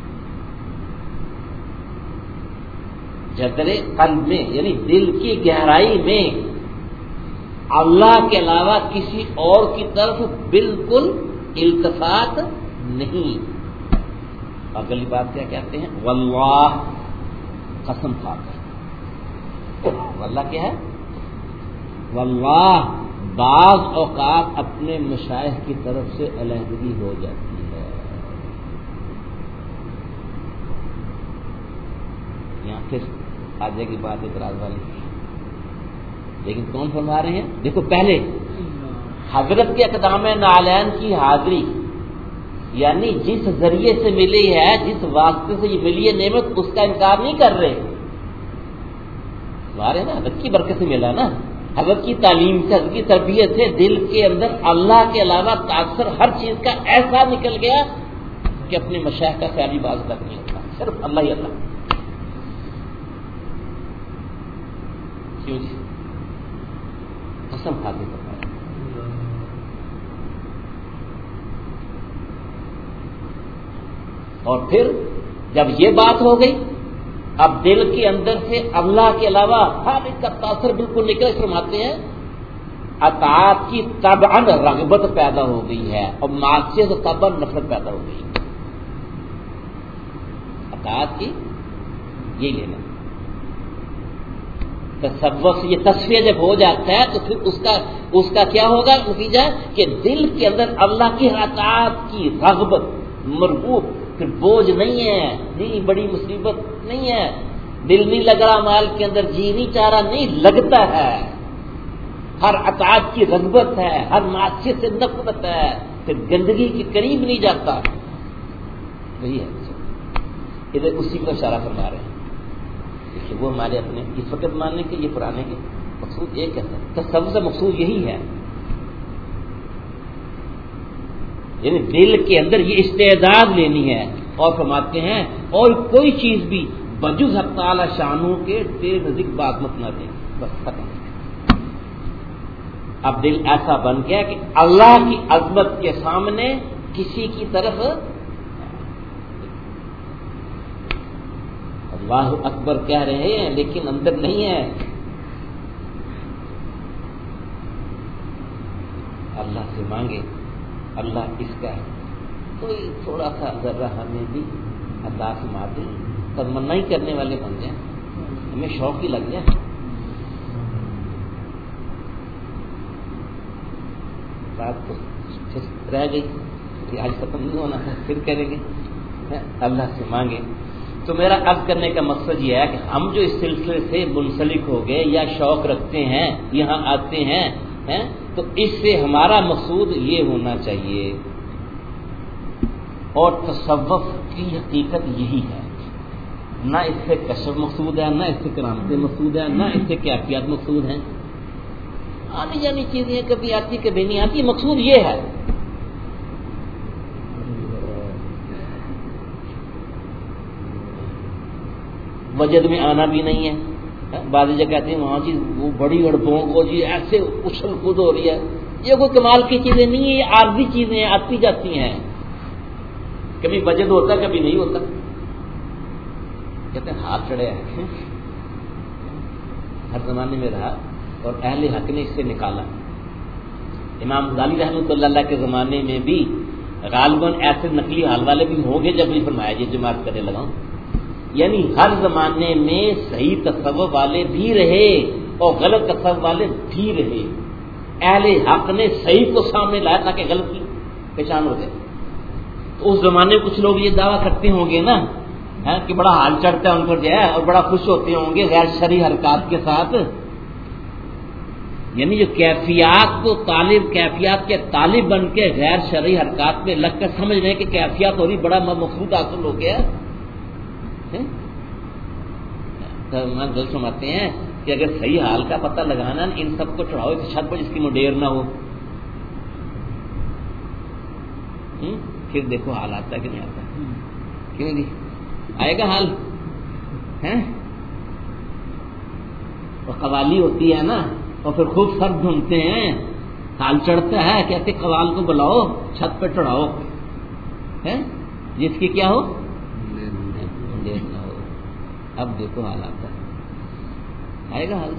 جذر قلب میں یعنی دل کی گہرائی میں اللہ کے علاوہ کسی اور کی طرف بالکل التفات نہیں۔ اگلی بات کیا کہتے ہیں؟ واللہ، قسم کھا کر، واللہ کیا ہے؟ واللہ بعض اوقات اپنے مشائخ کی طرف سے علیحدگی ہو جاتی ہے۔ یہاں پھر آ جائے گی بات اعتراض والی، لیکن کون فرما رہے ہیں؟ دیکھو پہلے حضرت کے اقدام نالین کی حاضری، یعنی جس ذریعے سے ملی ہے، جس واسطے سے یہ ملی ہے نعمت، اس کا انکار نہیں کر رہے، ہمارے نا حضرت کی برکت سے ملا نا، حضرت کی تعلیم سے، حضرت کی تربیت سے دل کے اندر اللہ کے علاوہ تاثر ہر چیز کا ایسا نکل گیا کہ اپنے مشائخ کا خیالی باز تک نہیں ہوتا، صرف اللہ ہی اللہ۔ کیوں جی؟ قسم کھاتے فرمایا۔ اور پھر جب یہ بات ہو گئی، اب دل کے اندر سے اللہ کے علاوہ ہر ایک کا تاثر بالکل نکل، فرماتے ہیں اطاعت کی طبعاً رغبت پیدا ہو گئی ہے اور معصیت سے طبعاً نفرت پیدا ہو گئی۔ اطاعت کی یہ لینا تصوف سے، یہ تصفیہ جب ہو جاتا ہے تو پھر اس کا اس کا کیا ہوگا نتیجہ کہ دل کے اندر اللہ کی اطاعت کی رغبت مرغوب، پھر بوجھ نہیں ہے، نہیں بڑی مصیبت نہیں ہے، دل نہیں لگ رہا مال کے اندر، جی نہیں چاہ رہا، نہیں لگتا ہے، ہر اطاعت کی رغبت ہے، ہر معصیت سے نفرت ہے، پھر گندگی کے قریب نہیں جاتا۔ وہی ہے ادھر اسی کو اشارہ فرما رہے ہیں کہ وہ ہمارے اپنے اس وقت ماننے کے، یہ پرانے کے مقصود ایک ہے، تصوف سے مقصود یہی ہے، یعنی دل کے اندر یہ استعداد لینی ہے، اور فرماتے ہیں اور کوئی چیز بھی بجز حق تعالی شانوں کے تیرے نزدیک بات مت نہ دے، بس ختم۔ اب دل ایسا بن گیا کہ اللہ کی عظمت کے سامنے کسی کی طرف اللہ اکبر کہہ رہے ہیں لیکن اندر نہیں ہے، اللہ سے مانگے، اللہ اس کا کوئی تھوڑا سا ذرہ ہمیں بھی عطا فرما دے، تمنا ہی کرنے والے بن جائیں، ہمیں شوق ہی لگ جائے۔ بات تو رہ گئی، آج ختم نہیں ہونا ہے، پھر کریں گے، اللہ سے مانگے۔ تو میرا عرض کرنے کا مقصد یہ ہے کہ ہم جو اس سلسلے سے منسلک ہو گئے یا شوق رکھتے ہیں، یہاں آتے ہیں، تو اس سے ہمارا مقصود یہ ہونا چاہیے، اور تصوف کی حقیقت یہی ہے، نہ اس سے کشف مقصود ہے، نہ اس سے کرامتیں مقصود ہے، نہ اس سے کیفیات مقصود ہیں، آنی جانی چیزیں کبھی آتی کبھی نہیں آتی، مقصود یہ ہے۔ وجد میں آنا بھی نہیں ہے، بعض جگہ کہتے ہیں وہاں جی وہ بڑی اڑبوں کو جی ایسے اچھل کود ہو رہی ہے. یہ کوئی کمال کی چیزیں نہیں ہیں, یہ عارضی چیزیں آتی جاتی ہیں, کبھی وجد ہوتا کبھی نہیں ہوتا. کہتے ہیں ہاتھ چڑھے ہیں, ہر زمانے میں رہا اور اہل حق نے اس سے نکالا. امام غزالی رحمۃ اللہ علیہ کے زمانے میں بھی غالباً ایسے نقلی حال والے بھی ہوں گے جب نہیں فرمایا یہ جماعت کرنے لگا ہوں. یعنی ہر زمانے میں صحیح تصوف والے بھی رہے اور غلط تصوف والے بھی رہے. اہل حق نے صحیح کو سامنے لایا تاکہ غلط کی پہچان ہو جائے. تو اس زمانے میں کچھ لوگ یہ دعویٰ کرتے ہوں گے نا کہ بڑا حال چڑھتا ہے ان پر جو ہے اور بڑا خوش ہوتے ہوں گے غیر شرعی حرکات کے ساتھ. یعنی جو کیفیات کو طالب کیفیات کے طالب بن کے غیر شرعی حرکات میں لگ کر سمجھ رہے ہیں کہ کیفیات ہو رہی بڑا مقصود حاصل ہو گیا. دل سماتے ہیں کہ اگر صحیح حال کا پتہ لگانا ان سب کو چڑھاؤ اس چھت پر جس کی مڈیر نہ ہو, پھر دیکھو حال آتا ہے کہ نہیں آتا. کیوں جی آئے گا حال ہے. اور قوالی ہوتی ہے نا اور پھر خوب سر ڈھونڈتے ہیں, حال چڑھتا ہے کہتے قوال کو بلاؤ چھت پہ چڑھاؤ ہے جس کی کیا ہو دیر نہ ہو. اب دیکھو حال آتا ہے, آئے گا حال.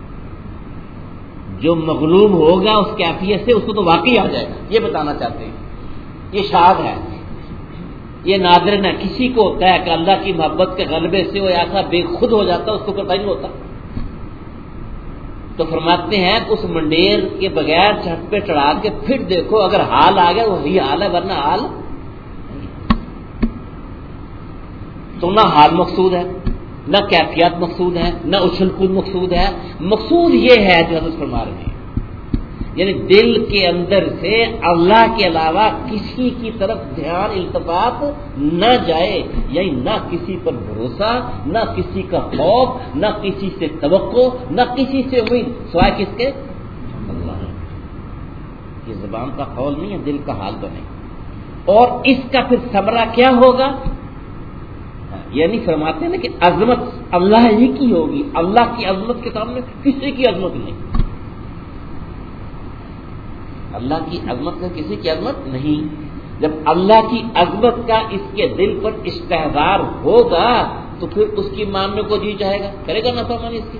جو مغلوب ہوگا اس کیفیت سے اس کو تو واقعی آ جائے گا. یہ بتانا چاہتے ہیں. یہ شاذ ہے, یہ نادر نہ کسی کو ہوتا ہے کہ اللہ کی محبت کے غلبے سے وہ ایسا بے خود ہو جاتا اس کو پتہ نہیں ہوتا. تو فرماتے ہیں کہ اس منڈیر کے بغیر چھت پہ چڑھا کے پھر دیکھو اگر حال آ گیا وہی حال ہے, ورنہ حال تو نہ حال مقصود ہے نہ کیفیات مقصود ہے نہ اچھل کود مقصود ہے. مقصود یہ ہے جو حضرت فرما رہے ہیں یعنی دل کے اندر سے اللہ کے علاوہ کسی کی طرف دھیان التفات نہ جائے, یعنی نہ کسی پر بھروسہ نہ کسی کا خوف نہ کسی سے توقع نہ کسی سے امید سوائے کس کے اللہ. یہ زبان کا قول نہیں ہے, دل کا حال بنے. اور اس کا پھر ثمرہ کیا ہوگا, یعنی فرماتے ہیں نا کہ عظمت اللہ ہی کی ہوگی. اللہ کی عظمت کے سامنے کسی کی عظمت نہیں. اللہ کی عظمت کا کسی کی عظمت نہیں. جب اللہ کی عظمت کا اس کے دل پر استحضار ہوگا تو پھر اس کی ماننے کو جی چاہے گا, کرے گا نافرمانی اس کی.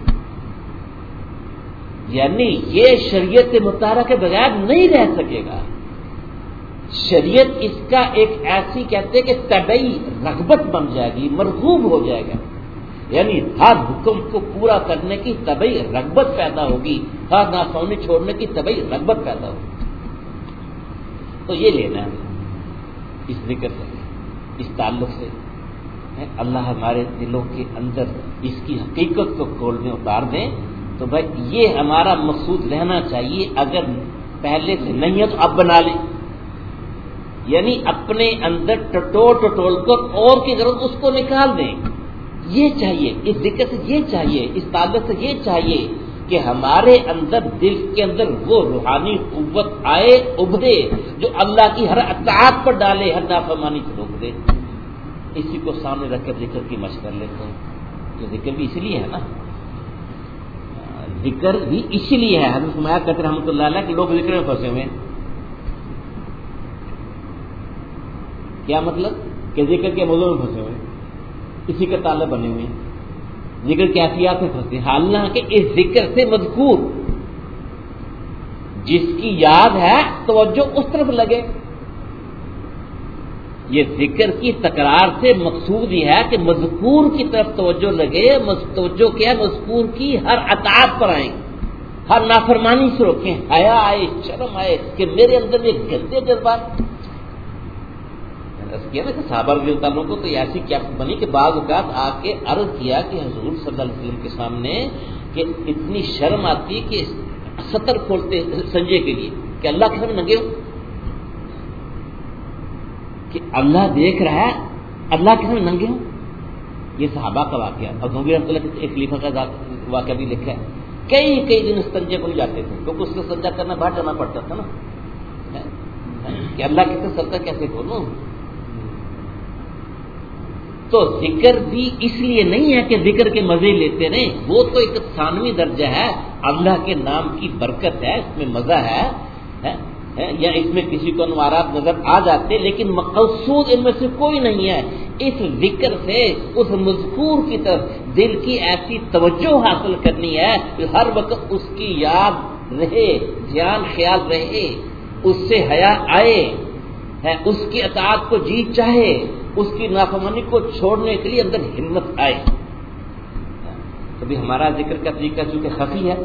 یعنی یہ شریعت مطالعہ کے بغیر نہیں رہ سکے گا. شریعت اس کا ایک ایسی کہتے کہ طبعی رغبت بن جائے گی, مرغوب ہو جائے گا. یعنی ہر حکم کو پورا کرنے کی طبعی رغبت پیدا ہوگی, ہر نافرمانی چھوڑنے کی طبعی رغبت پیدا ہوگی. تو یہ لینا ہے اس ذکر سے, اس تعلق سے. اللہ ہمارے دلوں کے اندر اس کی حقیقت کو کھول دیں, اتار دیں. تو بھائی یہ ہمارا مقصود رہنا چاہیے. اگر پہلے سے نہیں ہے تو اب بنا لیں. یعنی اپنے اندر ٹٹول ٹٹول کر اور کی ضرورت اس کو نکال دیں. یہ چاہیے, اس ذکر سے یہ چاہیے, اس تعلق سے یہ چاہیے کہ ہمارے اندر دل کے اندر وہ روحانی قوت آئے, ابھرے, جو اللہ کی ہر اطاعت پر ڈالے, ہر نافرمانی کو روک دے. اسی کو سامنے رکھ کر ذکر کی مشق کر لیتے ہیں. تو ذکر بھی اسی لیے ہے نا, ذکر بھی اسی لیے ہے. حضرت سمایا کہتے رحمۃ اللہ علیہ کہ لوگ ذکر میں پھنسے ہوئے ہیں. کیا مطلب کہ ذکر کے موضوع میں پھنسے ہوئے ہیں, اسی کے تعلق بنے ہوئے ہیں, ذکر کیفیات میں پھنسے. حالانکہ اس ذکر سے مذکور جس کی یاد ہے توجہ اس طرف لگے. یہ ذکر کی تکرار سے مقصود یہ ہے کہ مذکور کی طرف توجہ لگے. توجہ کیا ہے, مذکور کی ہر اطاعت پر آئیں, ہر نافرمانی سے روکیں, حیا آئے, شرم آئے کہ میرے اندر یہ گندے جذبات. کیا نا کہ صحابہ رضی اللہ عنہ کو تو ایسی کیا بنی کہ بعض اوقات آ کے عرض کیا کہ حضور صلی اللہ علیہ وسلم کے سامنے کہ اتنی شرم آتی کہ ستر کھولتے سنجے کے لیے کہ اللہ کے سامنے ننگے ہو, کہ اللہ دیکھ رہا ہے, اللہ کے سامنے ننگے ہو. یہ صحابہ کا واقعہ. اور نبی رحمۃ اللہ کے ایک خلیفہ کا واقعہ بھی لکھا ہے. کئی کئی دن اس سنجے کو نہیں جاتے تھے کیونکہ اس کو سجدہ کرنا باہر جانا پڑتا تھا نا, کہ اللہ کے سجدہ کیسے کھولوں. تو ذکر بھی اس لیے نہیں ہے کہ ذکر کے مزے لیتے رہیں، وہ تو ایک ثانوی درجہ ہے، اللہ کے نام کی برکت ہے، اس میں مزہ ہے, ہے, ہے یا اس میں کسی کو انوارات نظر آ جاتے، لیکن مقصود ان میں سے کوئی نہیں ہے. اس ذکر سے اس مذکور کی طرف دل کی ایسی توجہ حاصل کرنی ہے کہ ہر وقت اس کی یاد رہے، دھیان خیال رہے، اس سے حیا آئے، ہے اس کی اطاعت کو جی چاہے، اس کی نافرمانی کو چھوڑنے کے لیے اندر ہمت آئے. کبھی ہمارا ذکر کا طریقہ چونکہ خفی ہے،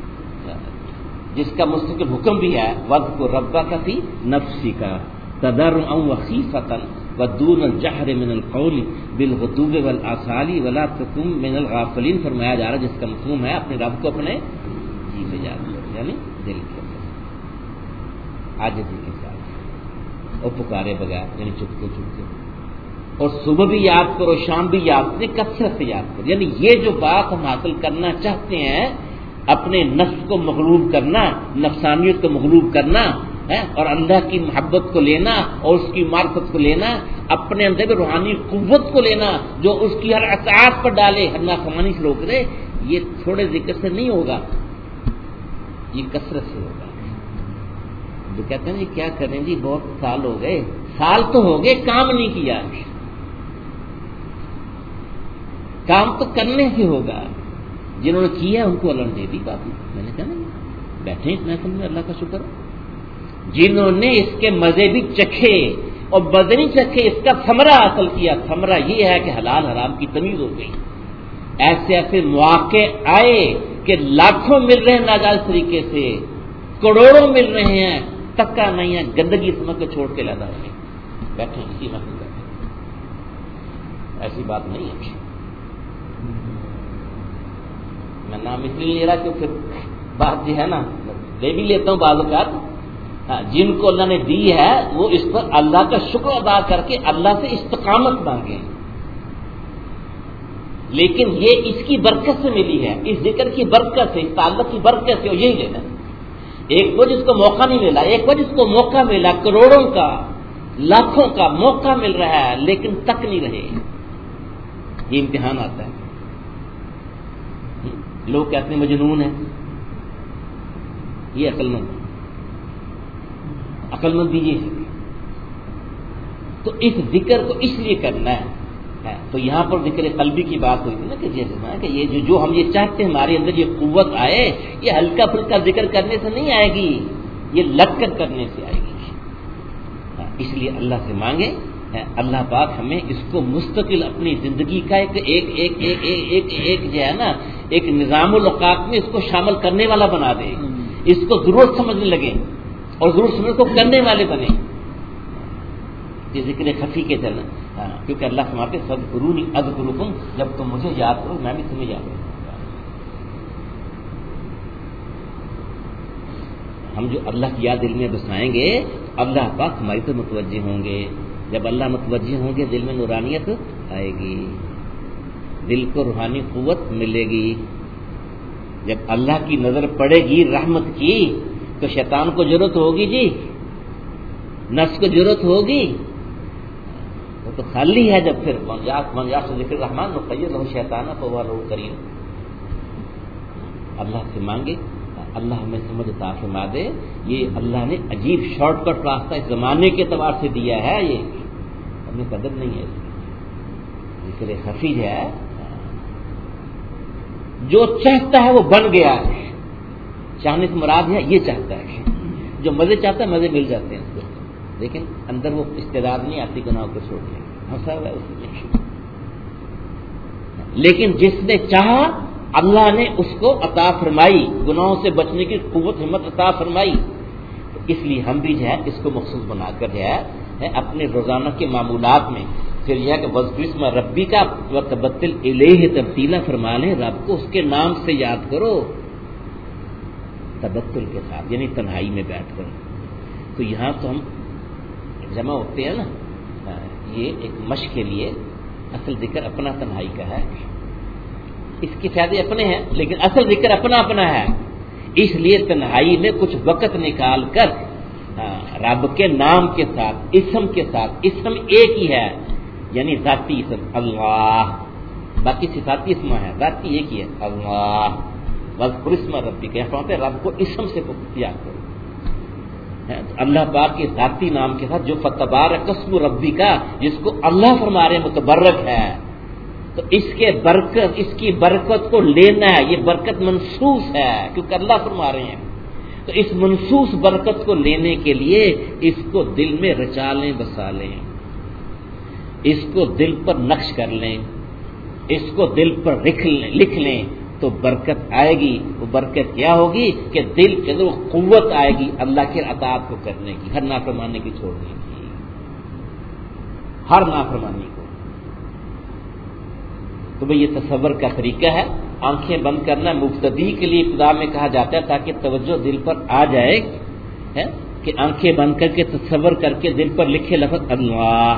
جس کا مستقل حکم بھی ہے وَاذْكُرْ رَبَّكَ فِي نَفْسِكَ تَضَرُّعًا وَخِيفَةً وَدُونَ الْجَهْرِ مِنَ الْقَوْلِ بِالْغُدُوِّ وَالْآصَالِ وَلَا تَكُن مِنَ الْغَافِلِينَ. فرمایا جا رہا ہے جس کا مفہوم ہے اپنے رب کو اپنے جی میں یاد کرو، یعنی دل کے اندر عاجزی کے ساتھ اور پکارے بغیر، یعنی چپکے چپکے، اور صبح بھی یاد کرو، شام بھی یاد کرو، کثرت سے یاد کرو. یعنی یہ جو بات ہم حاصل کرنا چاہتے ہیں، اپنے نفس کو مغلوب کرنا، نفسانیت کو مغلوب کرنا ہے، اور اللہ کی محبت کو لینا اور اس کی معرفت کو لینا، اپنے اندر میں روحانی قوت کو لینا جو اس کی ہر اطاعت پر ڈالے، ہر نافرمانی سے روک دے، یہ تھوڑے ذکر سے نہیں ہوگا، یہ کثرت سے ہوگا. جو کہتے ہیں جی کیا کریں جی بہت سال ہو گئے، سال تو ہو گئے کام نہیں کیا، کام تو کرنے سے ہوگا. جنہوں نے کیا ان کو اللہ نے دے دی بات. میں نے کہا نا بیٹھے اس محفل میں، اللہ کا شکر. جنہوں نے اس کے مزے بھی چکھے اور بدنی چکھے، اس کا ثمرہ حاصل کیا، ثمرہ یہ ہے کہ حلال حرام کی تمیز ہو گئی. ایسے ایسے مواقع آئے کہ لاکھوں مل رہے ہیں ناجائز طریقے سے، کروڑوں مل رہے ہیں، تکا نہیں ہے، گندگی سمجھ کے چھوڑ کے لادا رہے بیٹھے اسی محفل میں. ایسی بات نہیں ہے. میں نام اس لیے لے رہا کہ پھر بات جو ہے نا لے بھی لیتا ہوں بعض اوقات. جن کو اللہ نے دی ہے وہ اس پر اللہ کا شکر ادا کر کے اللہ سے استقامت مانگیں، لیکن یہ اس کی برکت سے ملی ہے، اس ذکر کی برکت سے، اس تعلق کی برکت سے، اور یہی لینا. ایک وہ جس کو موقع نہیں ملا، ایک وہ جس کو موقع ملا، کروڑوں کا لاکھوں کا موقع مل رہا ہے لیکن تک نہیں رہے. یہ امتحان آتا ہے. لوگ کہتے ہیں مجنون ہے، یہ عقل مند عقل مند بھی یہ ہے. تو اس ذکر کو اس لیے کرنا ہے. تو یہاں پر ذکر قلبی کی بات ہوئی تھی نا کہ کہ یہ جو, جو ہم یہ چاہتے ہیں ہمارے اندر یہ قوت آئے، یہ ہلکا پھلکا ذکر کرنے سے نہیں آئے گی، یہ لگ کر کرنے سے آئے گی. اس لیے اللہ سے مانگے اللہ پاک ہمیں اس کو مستقل اپنی زندگی کا ایک ایک ایک ایک ایک ایک جو ہے نا ایک نظام الاوقات میں اس کو شامل کرنے والا بنا دے، اس کو ضرورت سمجھنے لگے اور ضرورت سمجھ کو کرنے والے بنے. یہ ذکر خفی کے چلنا، کیونکہ اللہ فرماتے فاذکرونی اذکرکم، جب تم مجھے یاد کرو میں بھی تمہیں یاد کروں. ہم جو اللہ کی یاد دل میں بسائیں گے اللہ پاک ہماری تو متوجہ ہوں گے. جب اللہ متوجہ ہوں گے دل میں نورانیت آئے گی، دل کو روحانی قوت ملے گی. جب اللہ کی نظر پڑے گی رحمت کی تو شیطان کو ضرورت ہوگی جی، نفس کو ضرورت ہوگی، وہ تو خالی ہے. جب پھر من یاس ذکر رحمان نقید له شیطان فهو له قرین. اللہ سے مانگے اللہ ہمیں سمجھ عطا فرما دے. یہ اللہ نے عجیب شارٹ کٹ راستہ اس زمانے کے اعتبار سے دیا ہے، یہ ہمیں قدر نہیں ہے. ذکر خفی ہے، جو چاہتا ہے وہ بن گیا ہے. چاہنے سے مراد ہے یہ چاہتا ہے، جو مزے چاہتا ہے مزے مل جاتے ہیں اس کو، لیکن اندر وہ استعداد نہیں آتی گناہوں کو چھوڑنے کی. مسئلہ ہے اس میں. لیکن جس نے چاہا اللہ نے اس کو عطا فرمائی، گناہوں سے بچنے کی قوت ہمت عطا فرمائی. تو اس لیے ہم بھی جو ہے اس کو مخصوص بنا کر جو ہے اپنے روزانہ کے معمولات میں پھر یہ ہے کہ وذکر اسم ربی کا وتبتل الیہ تبتیلا فرما لیں، رب کو اس کے نام سے یاد کرو تبتل کے ساتھ، یعنی تنہائی میں بیٹھ کر. تو یہاں تو ہم جمع ہوتے ہیں نا، یہ ایک مشق کے لیے. اصل ذکر اپنا تنہائی کا ہے، اس کے فائدے اپنے ہیں لیکن اصل ذکر اپنا اپنا ہے. اس لیے تنہائی میں کچھ وقت نکال کر رب کے نام کے ساتھ، اسم کے ساتھ، اسم ایک ہی ہے یعنی ذاتی اسم اللہ، باقی صفاتی اسم ہے، ذاتی ایک ہی ہے اللہ. واذکر اسم ربک، کہ فرماتے ہیں رب کو اسم سے یاد کرو. اللہ پاک کے ذاتی نام کے ساتھ جو فتبارک اسم ربک، جس کو اللہ فرما رہے ہیں متبرک ہے، تو اس کے برکت، اس کی برکت کو لینا ہے. یہ برکت منصوص ہے کیونکہ اللہ فرما رہے ہیں. تو اس منصوص برکت کو لینے کے لیے اس کو دل میں رچا لیں، بسا لیں، اس کو دل پر نقش کر لیں، اس کو دل پر لکھ لیں تو برکت آئے گی. وہ برکت کیا ہوگی کہ دل کے اندر قوت آئے گی اللہ کے اطاعت کو کرنے کی، ہر نافرمانی کی چھوڑنے کی، ہر نافرمانی کو. تو بھئی یہ تصور کا طریقہ ہے. آنکھیں بند کرنا مبتدی کے لیے ابتدا میں کہا جاتا ہے تاکہ توجہ دل پر آ جائے کہ آنکھیں بند کر کے تصور کر کے دل پر لکھے لفظ اللہ،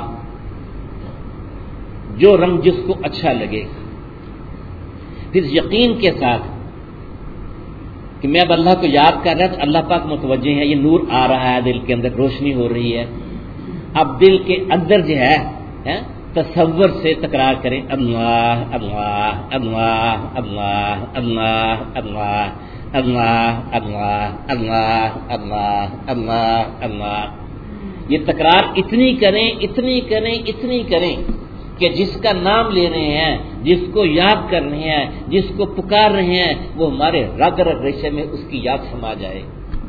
جو رنگ جس کو اچھا لگے. پھر یقین کے ساتھ کہ میں اب اللہ کو یاد کر رہا تو اللہ پاک متوجہ ہے، یہ نور آ رہا ہے دل کے اندر، روشنی ہو رہی ہے. اب دل کے اندر جو ہے تصور سے تکرار کریں اللہ اللہ اللہ اللہ اللہ اللہ اللہ اللہ اللہ اللہ اللہ اللہ. یہ تکرار اتنی کریں اتنی کریں اتنی کریں کہ جس کا نام لے رہے ہیں، جس کو یاد کر رہے ہیں، جس کو پکار رہے ہیں، وہ ہمارے رگ رگ ریشے میں اس کی یاد سما جائے.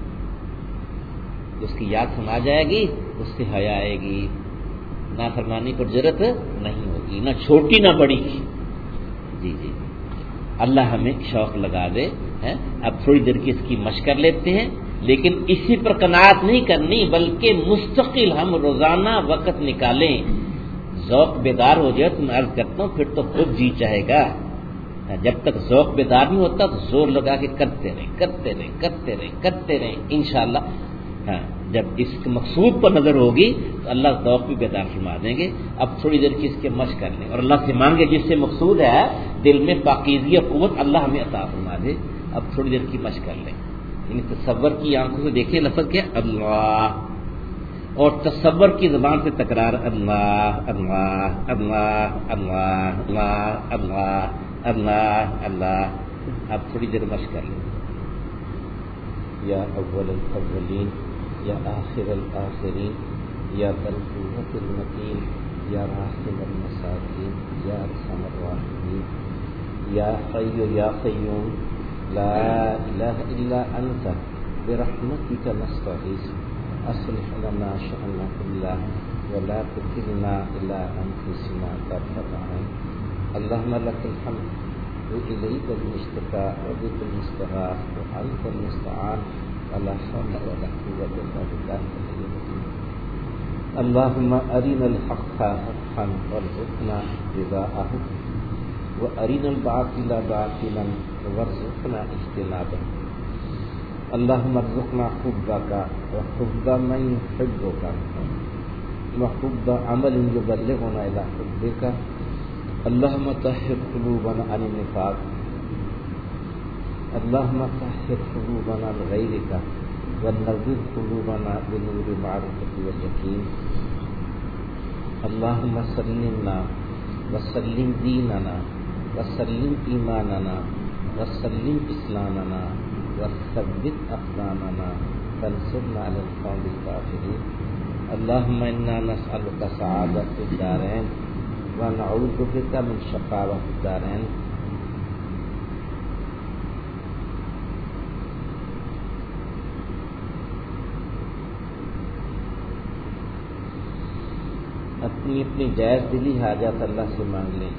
اس کی یاد سما جائے گی، اس سے حیا آئے گی، نافرمانی پر جرت نہیں ہوگی، نہ چھوٹی نہ بڑی. جی جی اللہ ہمیں شوق لگا دے. اب تھوڑی دیر کی اس کی مشق کر لیتے ہیں، لیکن اسی پر قناعت نہیں کرنی بلکہ مستقل ہم روزانہ وقت نکالیں. ذوق بیدار ہو جائے تو میں عرض کرتا ہوں پھر تو خود جی چاہے گا. جب تک ذوق بیدار نہیں ہوتا تو زور لگا کے کرتے رہیں کرتے رہیں کرتے رہیں کرتے رہیں انشاءاللہ. ہاں جب اس کے مقصود پر نظر ہوگی تو اللہ ذوق بھی بیدار فرما دیں گے. اب تھوڑی دیر کی اس کے مشق کر لیں اور اللہ سے مانگے جس سے مقصود ہے دل میں پاکیزگی اور قوت اللہ ہمیں عطا فرما دے. اب تھوڑی دیر کی مشق کر لیں. یعنی تصور کی آنکھوں سے دیکھیں لفظ کیا اللہ، اور تصور کی زبان سے تکرار اللہ اللہ اللہ اللہ اللہ اللہ اللہ اللہ. اب تھوڑی دیر مشق کر لیں. یا اول الاولین یا آخر الآخرین یا ذا القوة المتین یا راحم المساکین یا ارحم الراحمین یا حی یا قیوم لا الہ الا انت برحمتک نستغیث اصلح لنا شأننا كله ولا تكلنا إلى أنفسنا طرفة عين اللهم لك الحمد وإليك المشتكى وبك المستغاث وأنت المستعان ولا حول ولا قوة إلا بالله العلي العظيم. اللهم أرنا الحق حقا وارزقنا اتباعه وأرنا الباطل باطلا وارزقنا اجتنابه. اللهم ارزقنا حبك وحب من يحبك وحب عمل يبلغنا إلى حبك. اللهم طهر قلوبنا عن النفاق. اللهم طهر قلوبنا لغيرك ونور قلوبنا بنور معرفة واليقين. اللهم سلمنا وسلم ديننا وسلم إيماننا وسلم إسلامنا وثبت أقدامنا وانصرنا على القوم الكافرين. اللهم إنا نسألك سعادة الدارين ونعوذ بك من شقاوة الدارين. اپنی اپنی جائز دلی حاجات اللہ سے مانگ لیں.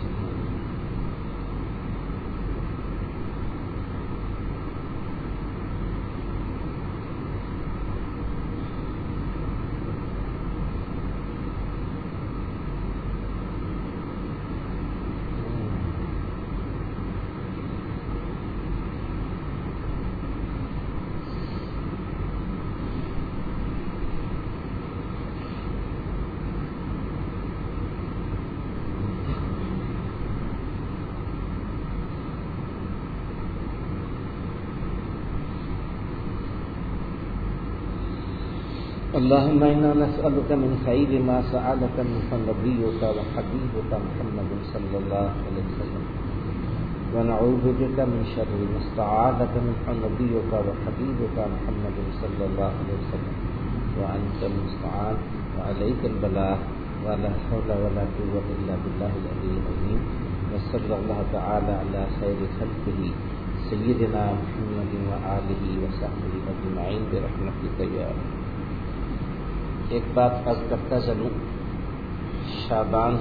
اللهم إنا نسألك من خير ما سألك منه نبيك وحبيبك محمد صلى الله عليه وسلم ونعوذ بك من شر ما استعاذك منه نبيك وحبيبك محمد صلى الله عليه وسلم وأنت المستعان وعليك البلاغ ولا حول ولا قوة إلا بالله العلي العظيم وصلى الله تعالى على خير خلقه سيدنا محمد وآله وصحبه أجمعين برحمتك يا رب. ایک بات عرض کرتا چلوں، شعبان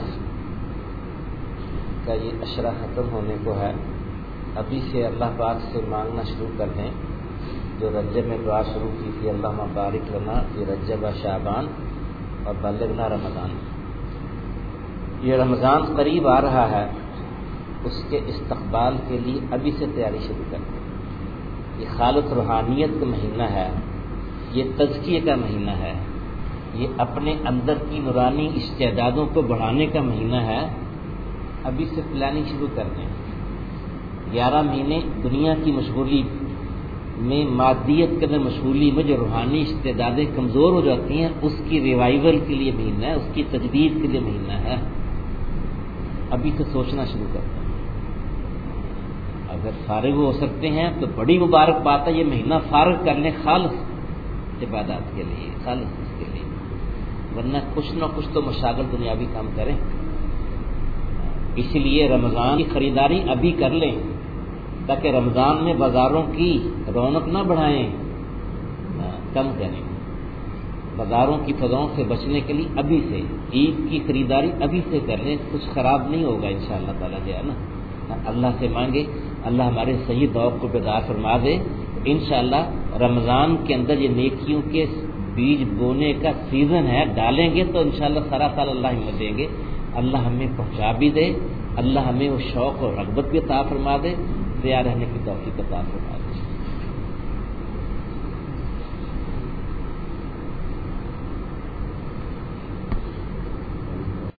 کا یہ عشرہ ختم ہونے کو ہے، ابھی سے اللہ پاک سے مانگنا شروع کر دیں. جو رجب میں دعا شروع کی تھی اللہم بارک لنا فی رجب و شعبان اور بلغنا رمضان، یہ رمضان قریب آ رہا ہے، اس کے استقبال کے لیے ابھی سے تیاری شروع کر دیں. یہ خالق روحانیت کا مہینہ ہے، یہ تزکیے کا مہینہ ہے، یہ اپنے اندر کی نورانی استعدادوں کو بڑھانے کا مہینہ ہے. ابھی سے پلاننگ شروع کر دیں. گیارہ مہینے دنیا کی مشغولی میں، مادیت کے اندر مشغولی میں جو روحانی استعدادیں کمزور ہو جاتی ہیں، اس کی ریوائول کے لیے مہینہ ہے، اس کی تجدید کے لیے مہینہ ہے. ابھی سے سوچنا شروع کر دیں. اگر فارغ ہو سکتے ہیں تو بڑی مبارک بات ہے، یہ مہینہ فارغ کر لیں خالص عبادات کے لیے، خالص اس کے لیے، ورنہ کچھ نہ کچھ تو مشاغل دنیاوی کام کریں. اس لیے رمضان کی خریداری ابھی کر لیں تاکہ رمضان میں بازاروں کی رونق نہ بڑھائیں، کم کریں. بازاروں کی فضاؤں سے بچنے کے لیے ابھی سے عید کی خریداری ابھی سے کر لیں، کچھ خراب نہیں ہوگا انشاءاللہ تعالیٰ جو ہے نا. اللہ سے مانگے اللہ ہمارے صحیح ذوق کو بیدار فرما دے. انشاءاللہ رمضان کے اندر یہ نیکیوں کے بیج بونے کا سیزن ہے، ڈالیں گے تو انشاءاللہ سارا سال اللہ ہمت دیں گے. اللہ ہمیں پہنچا بھی دے، اللہ ہمیں وہ شوق اور رغبت بھی عطا فرما دے، تیار رہنے کی توفیق عطا فرما دے.